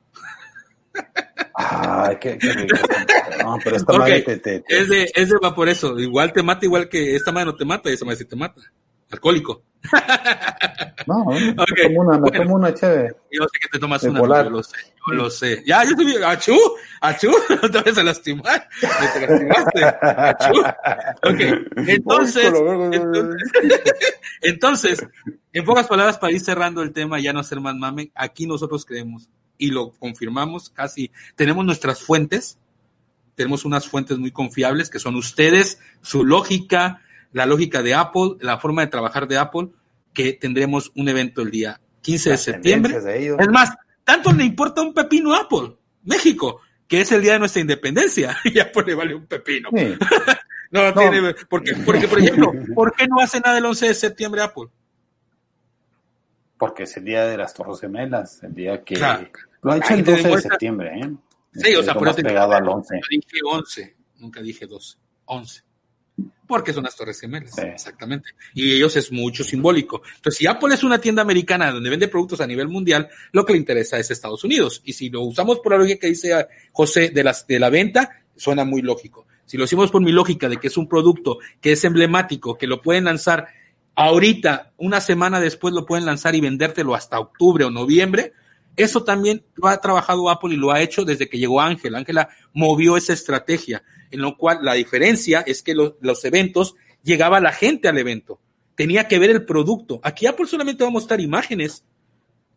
Ay, qué, qué rico. No, pero esta okay. madre te, te, te... Es de, es de va por eso. Igual te mata, igual que esta madre no te mata, y esa madre sí te mata. Alcohólico. No, okay. me tomo una, me bueno, tomo una chévere. Yo sé que te tomas una, no, yo lo sé, yo lo sé. Ya, yo te achú, achú, no te vas a lastimar. No te lastimaste, achú. Ok, entonces, entonces, entonces, en pocas palabras, para ir cerrando el tema, ya no hacer más mame, aquí nosotros creemos, y lo confirmamos casi, tenemos nuestras fuentes, tenemos unas fuentes muy confiables, que son ustedes, su lógica, la lógica de Apple, la forma de trabajar de Apple, que tendremos un evento el día quince de septiembre. De es más, tanto le importa un pepino a Apple, México, que es el día de nuestra independencia, y Apple le vale un pepino. Sí. no, no, tiene, porque, porque, por ejemplo, ¿por qué no hace nada el once de septiembre Apple? Porque es el día de las Torres Gemelas, el día que... Claro. Lo ha hecho el doce de septiembre, ¿eh? Sí, o sea, por eso pegado al once. Nunca dije once, nunca dije doce, once. Porque son las Torres Gemelas, sí. Exactamente. Y ellos es mucho simbólico. Entonces, si Apple es una tienda americana donde vende productos a nivel mundial, lo que le interesa es Estados Unidos. Y si lo usamos por la lógica que dice José de, las, de la venta, suena muy lógico. Si lo hicimos por mi lógica de que es un producto que es emblemático, que lo pueden lanzar ahorita, una semana después lo pueden lanzar y vendértelo hasta octubre o noviembre, eso también lo ha trabajado Apple y lo ha hecho desde que llegó Ángela. Ángela movió esa estrategia, en lo cual la diferencia es que los, los eventos, llegaba la gente al evento, tenía que ver el producto. Aquí Apple solamente va a mostrar imágenes,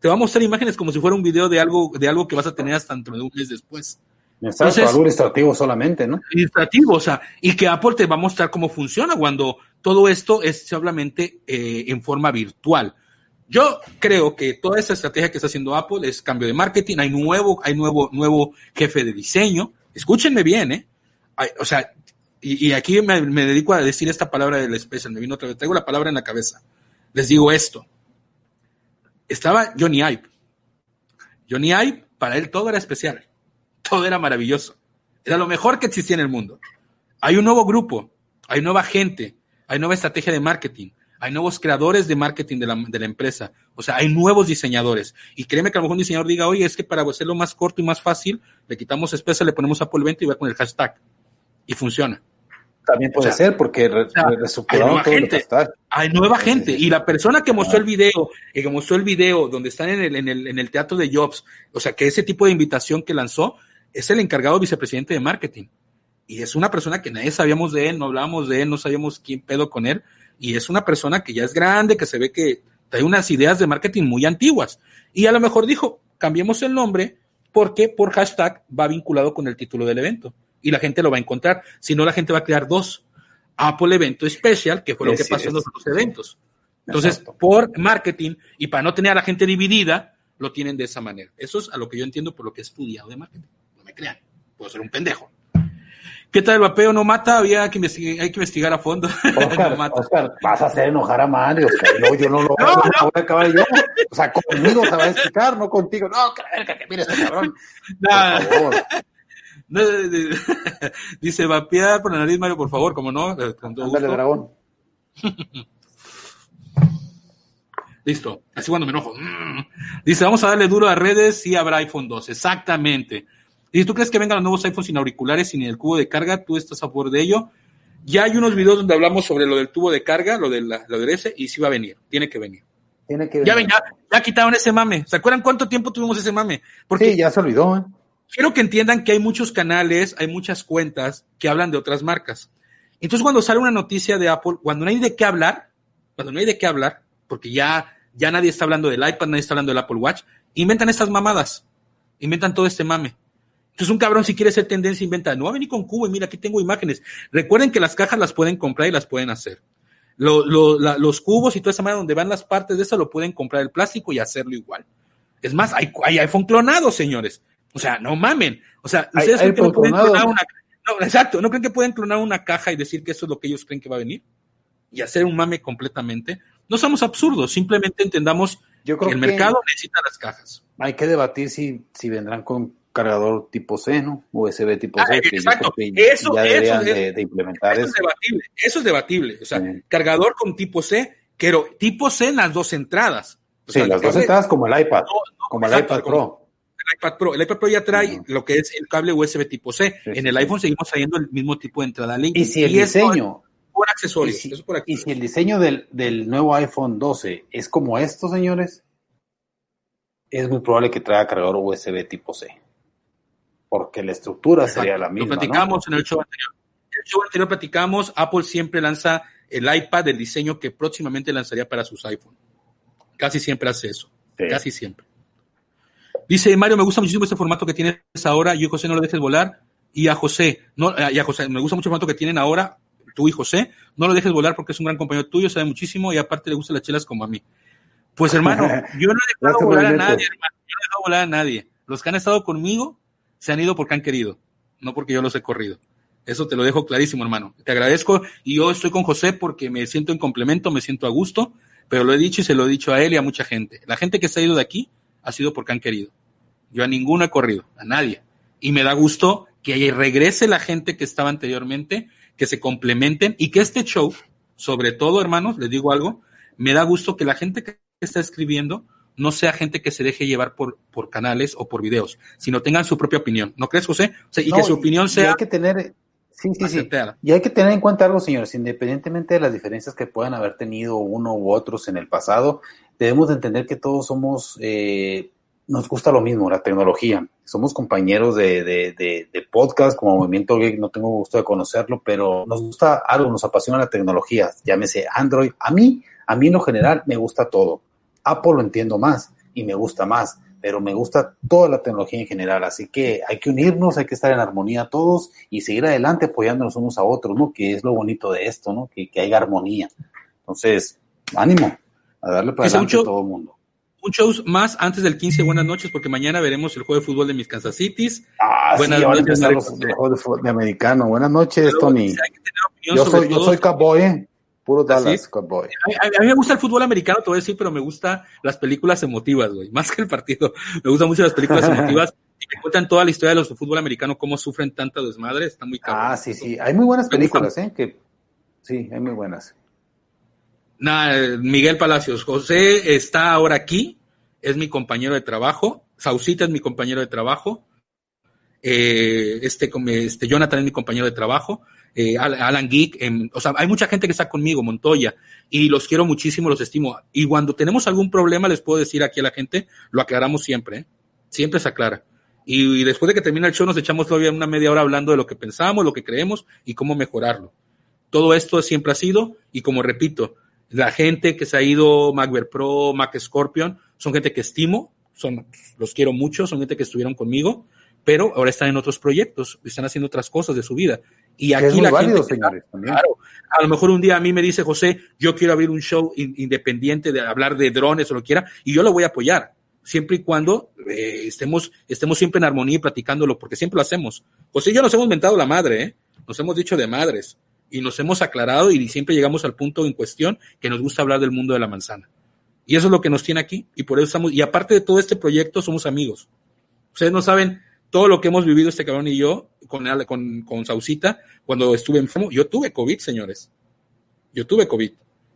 te va a mostrar imágenes como si fuera un video de algo, de algo que vas a tener hasta dentro de un mes después. Entonces, algo ilustrativo solamente, ¿no? Ilustrativo, o sea, y que Apple te va a mostrar cómo funciona cuando todo esto es solamente eh, en forma virtual. Yo creo que toda esta estrategia que está haciendo Apple es cambio de marketing, hay nuevo, hay nuevo, nuevo jefe de diseño. Escúchenme bien, ¿eh? Hay, o sea, y, y aquí me, me dedico a decir esta palabra del especial, me vino otra vez, traigo la palabra en la cabeza. Les digo esto. Estaba Johnny Ive. Johnny Ive, para él todo era especial. Todo era maravilloso. Era lo mejor que existía en el mundo. Hay un nuevo grupo, hay nueva gente, hay nueva estrategia de marketing, hay nuevos creadores de marketing de la, de la empresa. O sea, hay nuevos diseñadores. Y créeme que a lo mejor un diseñador diga, oye, es que para hacerlo más corto y más fácil, le quitamos espesa, le ponemos Apple Evento y va con el hashtag. Y funciona. También puede o sea, ser, porque re, o sea, hay nueva gente. Hay nueva gente. Y la persona que mostró el video, y que mostró el video donde están en el, en el, en el teatro de Jobs, o sea, que ese tipo de invitación que lanzó, es el encargado vicepresidente de marketing. Y es una persona que nadie sabíamos de él, no hablábamos de él, no sabíamos quién pedo con él. Y es una persona que ya es grande, que se ve que trae unas ideas de marketing muy antiguas. Y a lo mejor dijo, cambiemos el nombre, porque por hashtag va vinculado con el título del evento. Y la gente lo va a encontrar. Si no, la gente va a crear dos. Apple Evento Special, que fue lo que sí, pasó es. en los otros eventos. Entonces, Exacto. por marketing, y para no tener a la gente dividida, lo tienen de esa manera. Eso es a lo que yo entiendo por lo que he estudiado de marketing. No me crean, puedo ser un pendejo. ¿Qué tal el vapeo? ¿No mata? Había que investigar, hay que investigar a fondo. Oscar, no mata. Oscar, vas a hacer enojar a Mario, Oscar. No, yo no lo no, no. voy a acabar yo. O sea, conmigo se va a explicar, no contigo. No, que verga, que mire este cabrón. Nah. Por favor. No, dice, vapear por la nariz, Mario, por favor, como no. Ándale, dragón. Listo, así cuando me enojo. Dice, vamos a darle duro a redes y habrá iPhone dos. Exactamente. Y tú crees que vengan los nuevos iPhones sin auriculares, sin el cubo de carga, tú estás a favor de ello. Ya hay unos videos donde hablamos sobre lo del tubo de carga, lo, de la, lo del ese, y sí va a venir, tiene que venir. Tiene que venir. Ya ven, ya, ya quitaron ese mame. ¿Se acuerdan cuánto tiempo tuvimos ese mame? Porque sí, ya se olvidó, ¿eh? Quiero que entiendan que hay muchos canales, hay muchas cuentas que hablan de otras marcas. Entonces, cuando sale una noticia de Apple, cuando no hay de qué hablar, cuando no hay de qué hablar, porque ya, ya nadie está hablando del iPad, nadie está hablando del Apple Watch, inventan estas mamadas, inventan todo este mame. Entonces, un cabrón, si quiere ser tendencia, inventa, no va a venir con cubo y mira, aquí tengo imágenes. Recuerden que las cajas las pueden comprar y las pueden hacer. Lo, lo, la, los cubos y toda esa manera donde van las partes de eso lo pueden comprar el plástico y hacerlo igual. Es más, hay, hay iPhone clonado, señores. O sea, no mamen. O sea, ustedes creen que no pueden clonar una no, exacto, ¿no creen que pueden clonar una caja y decir que eso es lo que ellos creen que va a venir? Y hacer un mame completamente. No somos absurdos, simplemente entendamos Yo creo que el que mercado necesita las cajas. Hay que debatir si, si vendrán con cargador tipo C, ¿no? U S B tipo C. Ah, exacto, que eso, ya eso, de, de, de implementar eso. Eso es debatible, eso es debatible. O sea, sí. cargador con tipo C, pero tipo C en las dos entradas. O sí, sea, las dos entradas como el iPad, no, no, como exacto, el iPad Pro. Como el iPad Pro. El iPad Pro ya trae uh-huh. lo que es el cable U S B tipo C. Sí, en sí, el iPhone sí. seguimos trayendo el mismo tipo de entrada link. Y si el y diseño... Por accesorios. Y si, eso por y si el diseño del, del nuevo iPhone doce es como esto, señores, es muy probable que traiga cargador U S B tipo C. Porque la estructura Exacto. sería la misma. Lo platicamos ¿no? en el show anterior. En el show anterior platicamos, Apple siempre lanza el iPad del diseño que próximamente lanzaría para sus iPhone. Casi siempre hace eso. Sí. Casi siempre. Dice Mario, me gusta muchísimo este formato que tienes ahora. Yo y José no lo dejes volar. Y a José, no, y a José, me gusta mucho el formato que tienen ahora, tú y José. No lo dejes volar porque es un gran compañero tuyo, sabe muchísimo y aparte le gustan las chelas como a mí. Pues hermano, yo no he dejado volar a nadie, hermano. Yo no he dejado volar a nadie. Los que han estado conmigo se han ido porque han querido, no porque yo los he corrido. Eso te lo dejo clarísimo, hermano. Te agradezco y yo estoy con José porque me siento en complemento, me siento a gusto, pero lo he dicho y se lo he dicho a él y a mucha gente. La gente que se ha ido de aquí ha sido porque han querido. Yo a ninguno he corrido, a nadie. Y me da gusto que regrese la gente que estaba anteriormente, que se complementen y que este show, sobre todo, hermanos, les digo algo, me da gusto que la gente que está escribiendo no sea gente que se deje llevar por, por canales o por videos, sino tengan su propia opinión. ¿No crees, José? O sea, y no, que su opinión sea... Y hay que tener... Sí, sí, sí. Y hay que tener en cuenta algo, señores, independientemente de las diferencias que puedan haber tenido uno u otros en el pasado, debemos de entender que todos somos... Eh, nos gusta lo mismo, la tecnología. Somos compañeros de, de, de, de podcast, como Movimiento Geek, no tengo gusto de conocerlo, pero nos gusta algo, nos apasiona la tecnología, llámese Android. A mí, a mí en lo general me gusta todo. Apple lo entiendo más, y me gusta más, pero me gusta toda la tecnología en general, así que hay que unirnos, hay que estar en armonía todos y seguir adelante apoyándonos unos a otros, ¿no? Que es lo bonito de esto, ¿no? Que, que haya armonía. Entonces, ánimo, a darle para adelante a todo el mundo. Un show más antes del quince, buenas noches, porque mañana veremos el juego de fútbol de mis Kansas Cities. Ah, buenas sí, noches, van a empezar los, los juegos de, fútbol de americano. Buenas noches, pero, Tony. Hay que tener yo, soy, yo soy cowboy, ¿eh? Puro Dallas, ¿sí? Cowboy. A, a, a mí me gusta el fútbol americano, te voy a decir, pero me gusta las películas emotivas, güey, más que el partido. Me gustan mucho las películas emotivas y que cuentan toda la historia de los de fútbol americano, cómo sufren tanta desmadre, está muy cabrón. Ah, sí, sí, hay muy buenas películas, ¿eh? Que, sí, hay muy buenas. Nah, Miguel Palacios, José está ahora aquí, es mi compañero de trabajo, Saucita es mi compañero de trabajo, eh, este, este Jonathan es mi compañero de trabajo, eh, Alan Geek, eh, o sea, hay mucha gente que está conmigo, Montoya, y los quiero muchísimo, los estimo, y cuando tenemos algún problema les puedo decir aquí a la gente, lo aclaramos siempre, ¿eh? Siempre se aclara, y, y después de que termine el show nos echamos todavía una media hora hablando de lo que pensamos, lo que creemos y cómo mejorarlo. Todo esto siempre ha sido, y como repito, la gente que se ha ido, Macbeth Pro, Mac Scorpion, son gente que estimo, son, los quiero mucho, son gente que estuvieron conmigo, pero ahora están en otros proyectos, están haciendo otras cosas de su vida. Y aquí es muy la válido, gente, señores, claro, a lo mejor un día a mí me dice, José, yo quiero abrir un show in, independiente de hablar de drones o lo que quiera, y yo lo voy a apoyar, siempre y cuando eh, estemos, estemos siempre en armonía y platicándolo, porque siempre lo hacemos. José y yo nos hemos mentado la madre, ¿eh? Nos hemos dicho de madres, y nos hemos aclarado y siempre llegamos al punto en cuestión que nos gusta hablar del mundo de la manzana. Y eso es lo que nos tiene aquí, y por eso estamos, y aparte de todo este proyecto, somos amigos. Ustedes no saben todo lo que hemos vivido este cabrón y yo, con, con, con Saucita, cuando estuve enfermo. Yo tuve COVID, señores. Yo tuve COVID.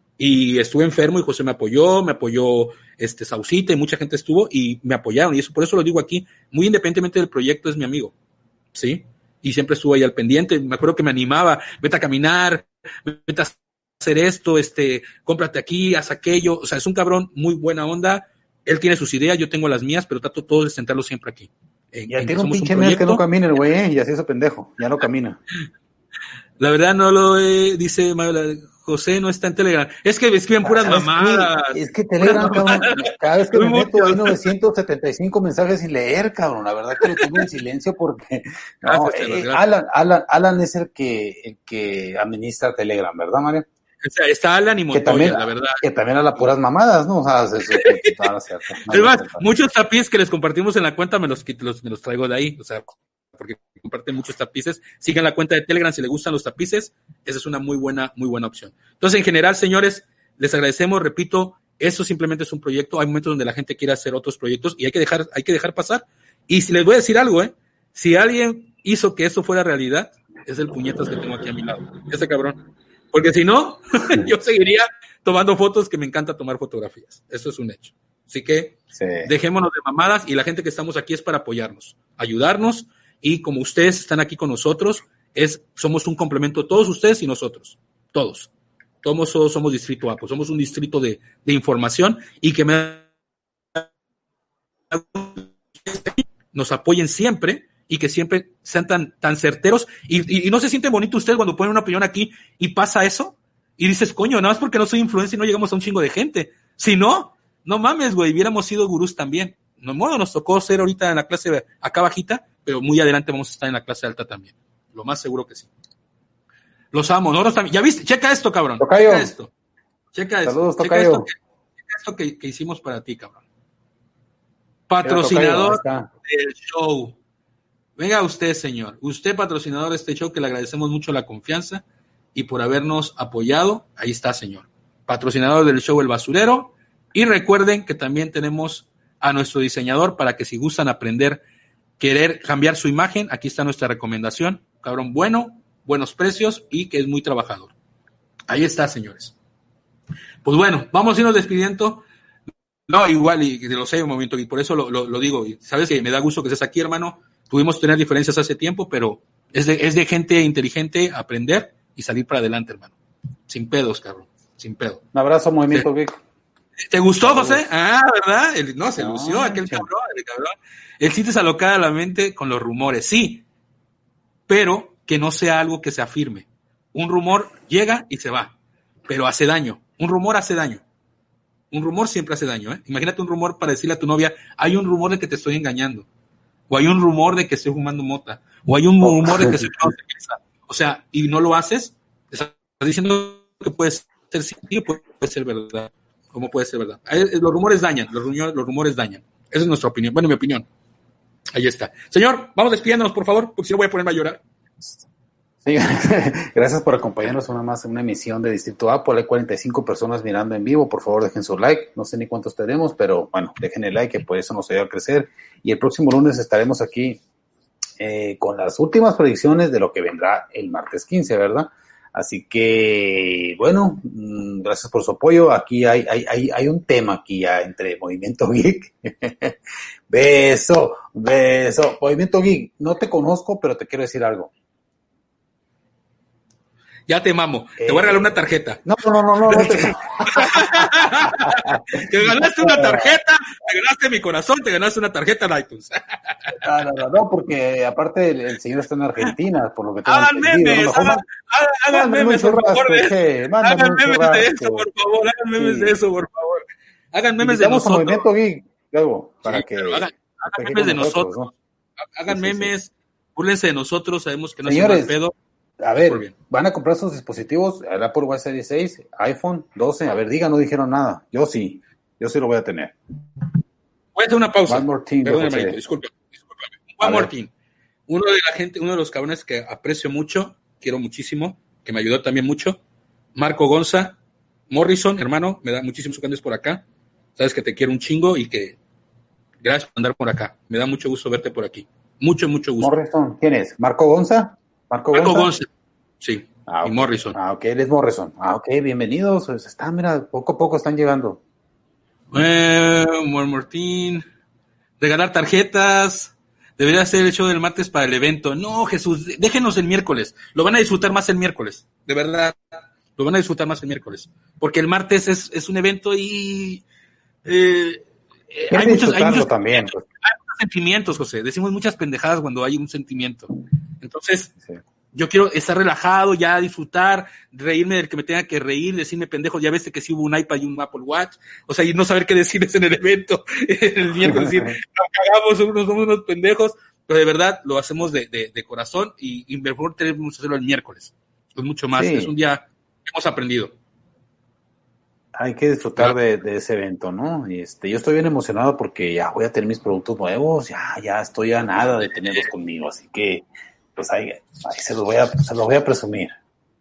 Y estuve enfermo y José me apoyó, me apoyó este Saucita y mucha gente estuvo y me apoyaron. Y eso, por eso lo digo aquí, muy independientemente del proyecto, es mi amigo. ¿Sí? Y siempre estuvo ahí al pendiente. Me acuerdo que me animaba, vete a caminar, vete a hacer esto, este, cómprate aquí, haz aquello. O sea, es un cabrón muy buena onda. Él tiene sus ideas, yo tengo las mías, pero trato todos de sentarlos siempre aquí. En, ya tiene un pinche mes que no camina el güey, ¿eh? Y así es pendejo, ya no camina. La verdad no lo eh, dice José, no está en Telegram. Es que escriben puras mamadas. Qué? Es que Telegram, cabrón, cada vez que me meto hay novecientos setenta y cinco mensajes sin leer, cabrón. La verdad que lo tengo en silencio porque no, gracias, eh, Alan, Alan, Alan es el que, el que administra Telegram, ¿verdad, Mario? O sea, está Alan y Montoya, también, la verdad. Que también a las puras mamadas, ¿no? O sea, eso, eso, eso, no, cierto, no, es más, muchos tapices que les compartimos en la cuenta me los, los, me los traigo de ahí, o sea, porque comparten muchos tapices. Sigan la cuenta de Telegram si les gustan los tapices, esa es una muy buena, muy buena opción. Entonces, en general, señores, les agradecemos, repito, eso simplemente es un proyecto, hay momentos donde la gente quiere hacer otros proyectos y hay que dejar, hay que dejar pasar. Y si les voy a decir algo, ¿eh? Si alguien hizo que eso fuera realidad, es el puñetas que tengo aquí a mi lado, ese cabrón. Porque si no, yo seguiría tomando fotos, que me encanta tomar fotografías. Eso es un hecho. Así que sí. Dejémonos de mamadas y la gente que estamos aquí es para apoyarnos, ayudarnos y como ustedes están aquí con nosotros, es, somos un complemento, todos ustedes y nosotros, todos. Todos somos, somos Distrito Apo, somos un distrito de, de información y que me nos apoyen siempre y que siempre sean tan, tan certeros, y, y, y no se siente bonito ustedes cuando ponen una opinión aquí y pasa eso, y dices, coño, nada más porque no soy influencer y no llegamos a un chingo de gente. Si no, no mames, güey, hubiéramos sido gurús también. No, bueno, nos tocó ser ahorita en la clase acá bajita, pero muy adelante vamos a estar en la clase alta también. Lo más seguro que sí. Los amo, nosotros también. Ya viste, checa esto, cabrón. Tocayo. Checa esto. Checa esto. Saludos, checa esto, que, checa esto que, que hicimos para ti, cabrón. Patrocinador del show. Venga usted, señor. Usted, patrocinador de este show, que le agradecemos mucho la confianza y por habernos apoyado. Ahí está, señor. Patrocinador del show El Basurero. Y recuerden que también tenemos a nuestro diseñador para que si gustan aprender, querer cambiar su imagen, aquí está nuestra recomendación. Cabrón bueno, buenos precios y que es muy trabajador. Ahí está, señores. Pues bueno, vamos a irnos despidiendo. No, igual, y lo sé un momento, y por eso lo, lo, lo digo. Y sabes que me da gusto que estés aquí, hermano. Tuvimos que tener diferencias hace tiempo, pero es de, es de gente inteligente aprender y salir para adelante, hermano. Sin pedos, cabrón. Sin pedo. Un abrazo, Movimiento Geek. ¿Te gustó, José? Ah, ¿verdad? El, no, se no, lució aquel sí. cabrón, el cabrón. El chiste es alocar a la mente con los rumores, sí, pero que no sea algo que se afirme. Un rumor llega y se va, pero hace daño. Un rumor hace daño. Un rumor siempre hace daño, ¿eh? Imagínate un rumor para decirle a tu novia, hay un rumor de que te estoy engañando, o hay un rumor de que estoy fumando mota, o hay un rumor de que estoy fumando cerveza. O sea, y no lo haces, estás diciendo que puede ser sí, puede ser verdad. ¿Cómo puede ser verdad? Los rumores dañan, los rumores, los rumores dañan. Esa es nuestra opinión. Bueno, mi opinión. Ahí está. Señor, vamos despidiéndonos, por favor, porque si no voy a ponerme a llorar. Sí, gracias por acompañarnos una más en una emisión de Distrito Apple. Hay cuarenta y cinco personas mirando en vivo. Por favor, dejen su like. No sé ni cuántos tenemos, pero bueno, dejen el like, que por eso nos ayuda a crecer. Y el próximo lunes estaremos aquí eh, con las últimas predicciones de lo que vendrá el martes quince, ¿verdad? Así que, bueno, gracias por su apoyo. Aquí hay, hay, hay, hay un tema aquí ya entre Movimiento Geek. Beso, beso. Movimiento Geek, no te conozco, pero te quiero decir algo. Ya te mamo. Eh, te voy a regalar una tarjeta. No, no, no, no. no te... te ganaste una tarjeta, te ganaste mi corazón, te ganaste una tarjeta en iTunes. no, no, no, no, porque aparte el, el señor está en Argentina, por lo que tengo hagan entendido. memes, hagan, hagan, hagan memes, por favor. De, hagan memes de eso, por favor. Hagan memes sí. de eso, por favor. Hagan memes de nosotros. Movimiento Geek, luego, para sí, que... Hagan, hagan memes de nosotros. nosotros ¿no? Hagan sí, memes, sí, sí. Búrlense de nosotros, sabemos que no Señores, es un mal pedo. A ver, van a comprar sus dispositivos, el Apple Watch Series seis, iPhone doce, a ver, digan, no dijeron nada. Yo sí, yo sí lo voy a tener. Voy a hacer una pausa. One more thing, Perdóname, disculpe, discúlpame. One more thing. Uno de la gente, uno de los cabrones que aprecio mucho, quiero muchísimo, que me ayudó también mucho, Marco Gonza, Morrison, hermano, me da muchísimos que andes por acá. Sabes que te quiero un chingo y que gracias por andar por acá. Me da mucho gusto verte por aquí. Mucho, mucho gusto. Morrison, ¿quién es? ¿Marco Gonza? Marco, Marco Gonza. Gonza, sí, ah, y okay. Morrison. Ah, ok, él es Morrison. Ah, ok, bienvenidos. Están, mira, poco a poco están llegando. Eh, Martín, regalar tarjetas, debería ser el show del martes para el evento. No, Jesús, déjenos el miércoles. Lo van a disfrutar más el miércoles, de verdad. Lo van a disfrutar más el miércoles. Porque el martes es, es un evento y... Eh, hay muchos, hay muchos también. Pues. Hay muchos sentimientos, José. Decimos muchas pendejadas cuando hay un sentimiento. Entonces, sí. Yo quiero estar relajado, ya disfrutar, reírme del que me tenga que reír, decirme pendejo, ya ves que sí hubo un iPad y un Apple Watch, o sea, y no saber qué decirles en el evento, el miércoles, decir, nos cagamos, somos, somos unos pendejos, pero de verdad lo hacemos de, de, de corazón y, y mejor tenemos que hacerlo el miércoles, es mucho más, sí. Es un día que hemos aprendido. Hay que disfrutar de, de ese evento, ¿no? Y este, yo estoy bien emocionado porque ya voy a tener mis productos nuevos, ya, ya estoy a nada de tenerlos conmigo, así que pues ahí, ahí se los voy a, se los voy a presumir.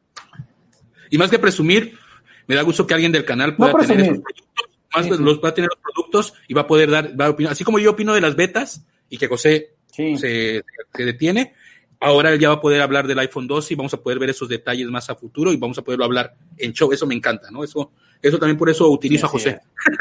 Y más que presumir, me da gusto que alguien del canal pueda no tener esos productos, más sí, sí. Los, va a tener los productos y va a poder dar, va a opinar, así como yo opino de las betas y que José sí. se, se detiene, ahora ya va a poder hablar del iPhone doce y vamos a poder ver esos detalles más a futuro y vamos a poderlo hablar en show, eso me encanta, ¿no? Eso, eso también por eso utilizo sí, a José.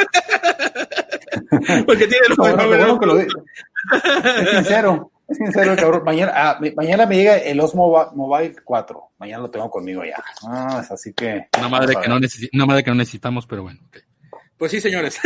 Sí, porque tiene los no, bueno, que lo es sincero. Es sincero el cabrón. Mañana, ah, mañana me llega el Osmo Mobile cuatro. Mañana lo tengo conmigo ya. Ah, es así que. Una madre que, no necesi- una madre que no necesitamos, pero bueno. Okay. Pues sí, señores.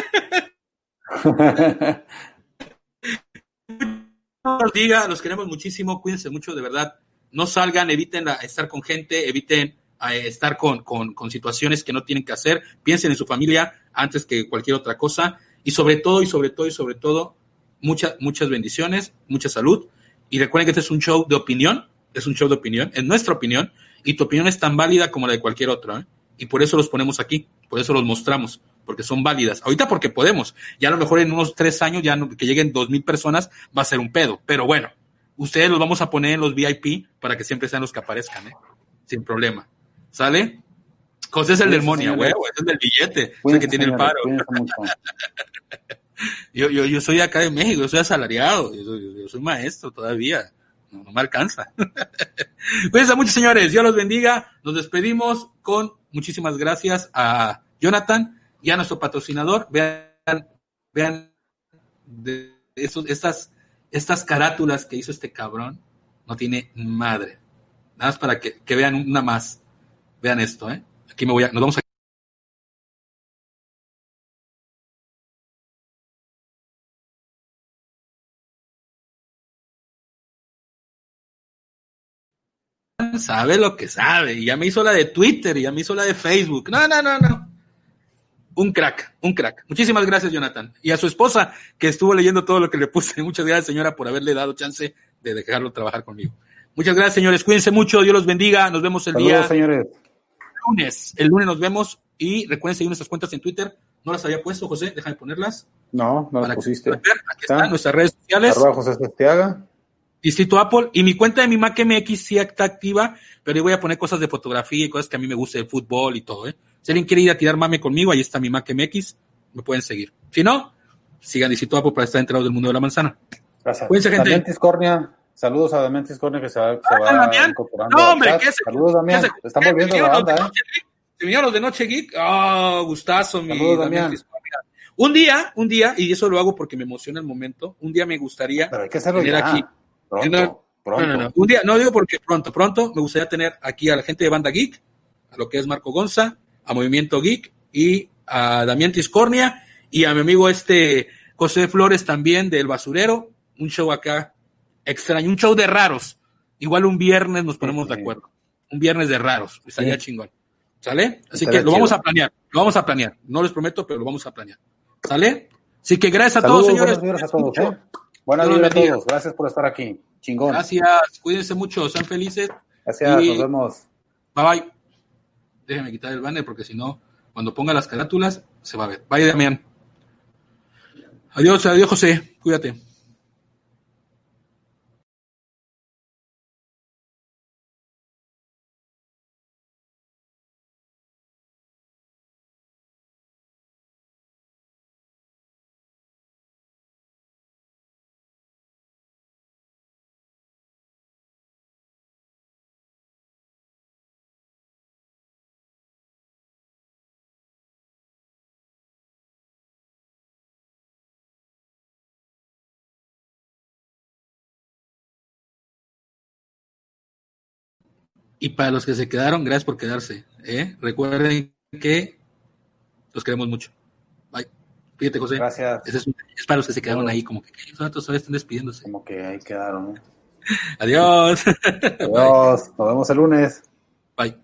Nos diga, los queremos muchísimo. Cuídense mucho, de verdad. No salgan, eviten la, estar con gente, eviten eh, estar con, con, con situaciones que no tienen que hacer. Piensen en su familia antes que cualquier otra cosa. Y sobre todo, y sobre todo, y sobre todo, Muchas, muchas bendiciones, mucha salud. Y recuerden que este es un show de opinión, es un show de opinión, es nuestra opinión, y tu opinión es tan válida como la de cualquier otra, ¿eh? Y por eso los ponemos aquí, por eso los mostramos, porque son válidas. Ahorita porque podemos, ya a lo mejor en unos tres años, ya no, que lleguen dos mil personas, va a ser un pedo. Pero bueno, ustedes los vamos a poner en los V I P para que siempre sean los que aparezcan, ¿eh? Sin problema. ¿Sale? José es el del Monia, güey, es el del billete, es el que tiene el paro. Yo, yo, yo soy acá de México, yo soy asalariado, yo soy, yo soy maestro todavía, no, no me alcanza. Cuídense mucho, señores, Dios los bendiga, nos despedimos con muchísimas gracias a Jonathan y a nuestro patrocinador. Vean, vean de esos, estas, estas carátulas que hizo este cabrón, no tiene madre. Nada más para que, que vean una más. Vean esto, ¿eh? Aquí me voy a, nos vamos a sabe lo que sabe, y ya me hizo la de Twitter, y ya me hizo la de Facebook. No, no, no, no. Un crack, un crack. Muchísimas gracias, Jonathan. Y a su esposa, que estuvo leyendo todo lo que le puse. Muchas gracias, señora, por haberle dado chance de dejarlo trabajar conmigo. Muchas gracias, señores. Cuídense mucho. Dios los bendiga. Nos vemos el Saludos, día señores. lunes. El lunes nos vemos. Y recuerden seguir nuestras cuentas en Twitter. No las había puesto, José. Déjame ponerlas. No, no las pusiste. Ver. Aquí están nuestras redes sociales. Arroba José Sestiaga. Distrito Apple. Y mi cuenta de mi Mac M X sí está activa, pero yo voy a poner cosas de fotografía y cosas que a mí me gusta, de fútbol y todo, ¿eh? Si alguien quiere ir a tirar mame conmigo, ahí está mi Mac M X, me pueden seguir. Si no, sigan Distrito Apple para estar enterados del mundo de la manzana. Gracias. Cuídense, gente. Damián Tiscornia, saludos a Damián Tiscornia que se va, se va Damián. incorporando. No, hombre, ¿qué se, saludos, Damián. ¿qué se, Están volviendo la banda, ¿eh? Se vinieron los de Noche Geek. Ah, oh, gustazo, mi saludos, Damián. Damián. Un día, un día, y eso lo hago porque me emociona el momento, un día me gustaría Pero hay que hacerlo tener ya. aquí. Pronto, tener, pronto. No, no, no. Un día, no digo porque pronto, pronto me gustaría tener aquí a la gente de Banda Geek, a lo que es Marco Gonza, a Movimiento Geek y a Damián Tiscornia y a mi amigo este José Flores también del Basurero, un show acá extraño, un show de raros. Igual un viernes nos ponemos sí, de acuerdo. Un viernes de raros, estaría sí. chingón. ¿Sale? Así estaría que lo chido. Vamos a planear, lo vamos a planear. No les prometo, pero lo vamos a planear. ¿Sale? Así que gracias a Saludos, todos, señores. Buenos días a todos, ¿eh? Buenas noches a todos. Gracias por estar aquí. Chingón. Gracias. Cuídense mucho. Sean felices. Gracias. Y... nos vemos. Bye bye. Déjenme quitar el banner porque si no, cuando ponga las carátulas, se va a ver. Bye, Damián. Adiós, adiós, José. Cuídate. Y para los que se quedaron, gracias por quedarse. ¿eh? Recuerden que los queremos mucho. Bye. Fíjate, José. Gracias. Es, es para los que se quedaron ahí, como que nosotros todavía están despidiéndose. Como que ahí quedaron. ¿no? Adiós. Adiós. Nos vemos el lunes. Bye.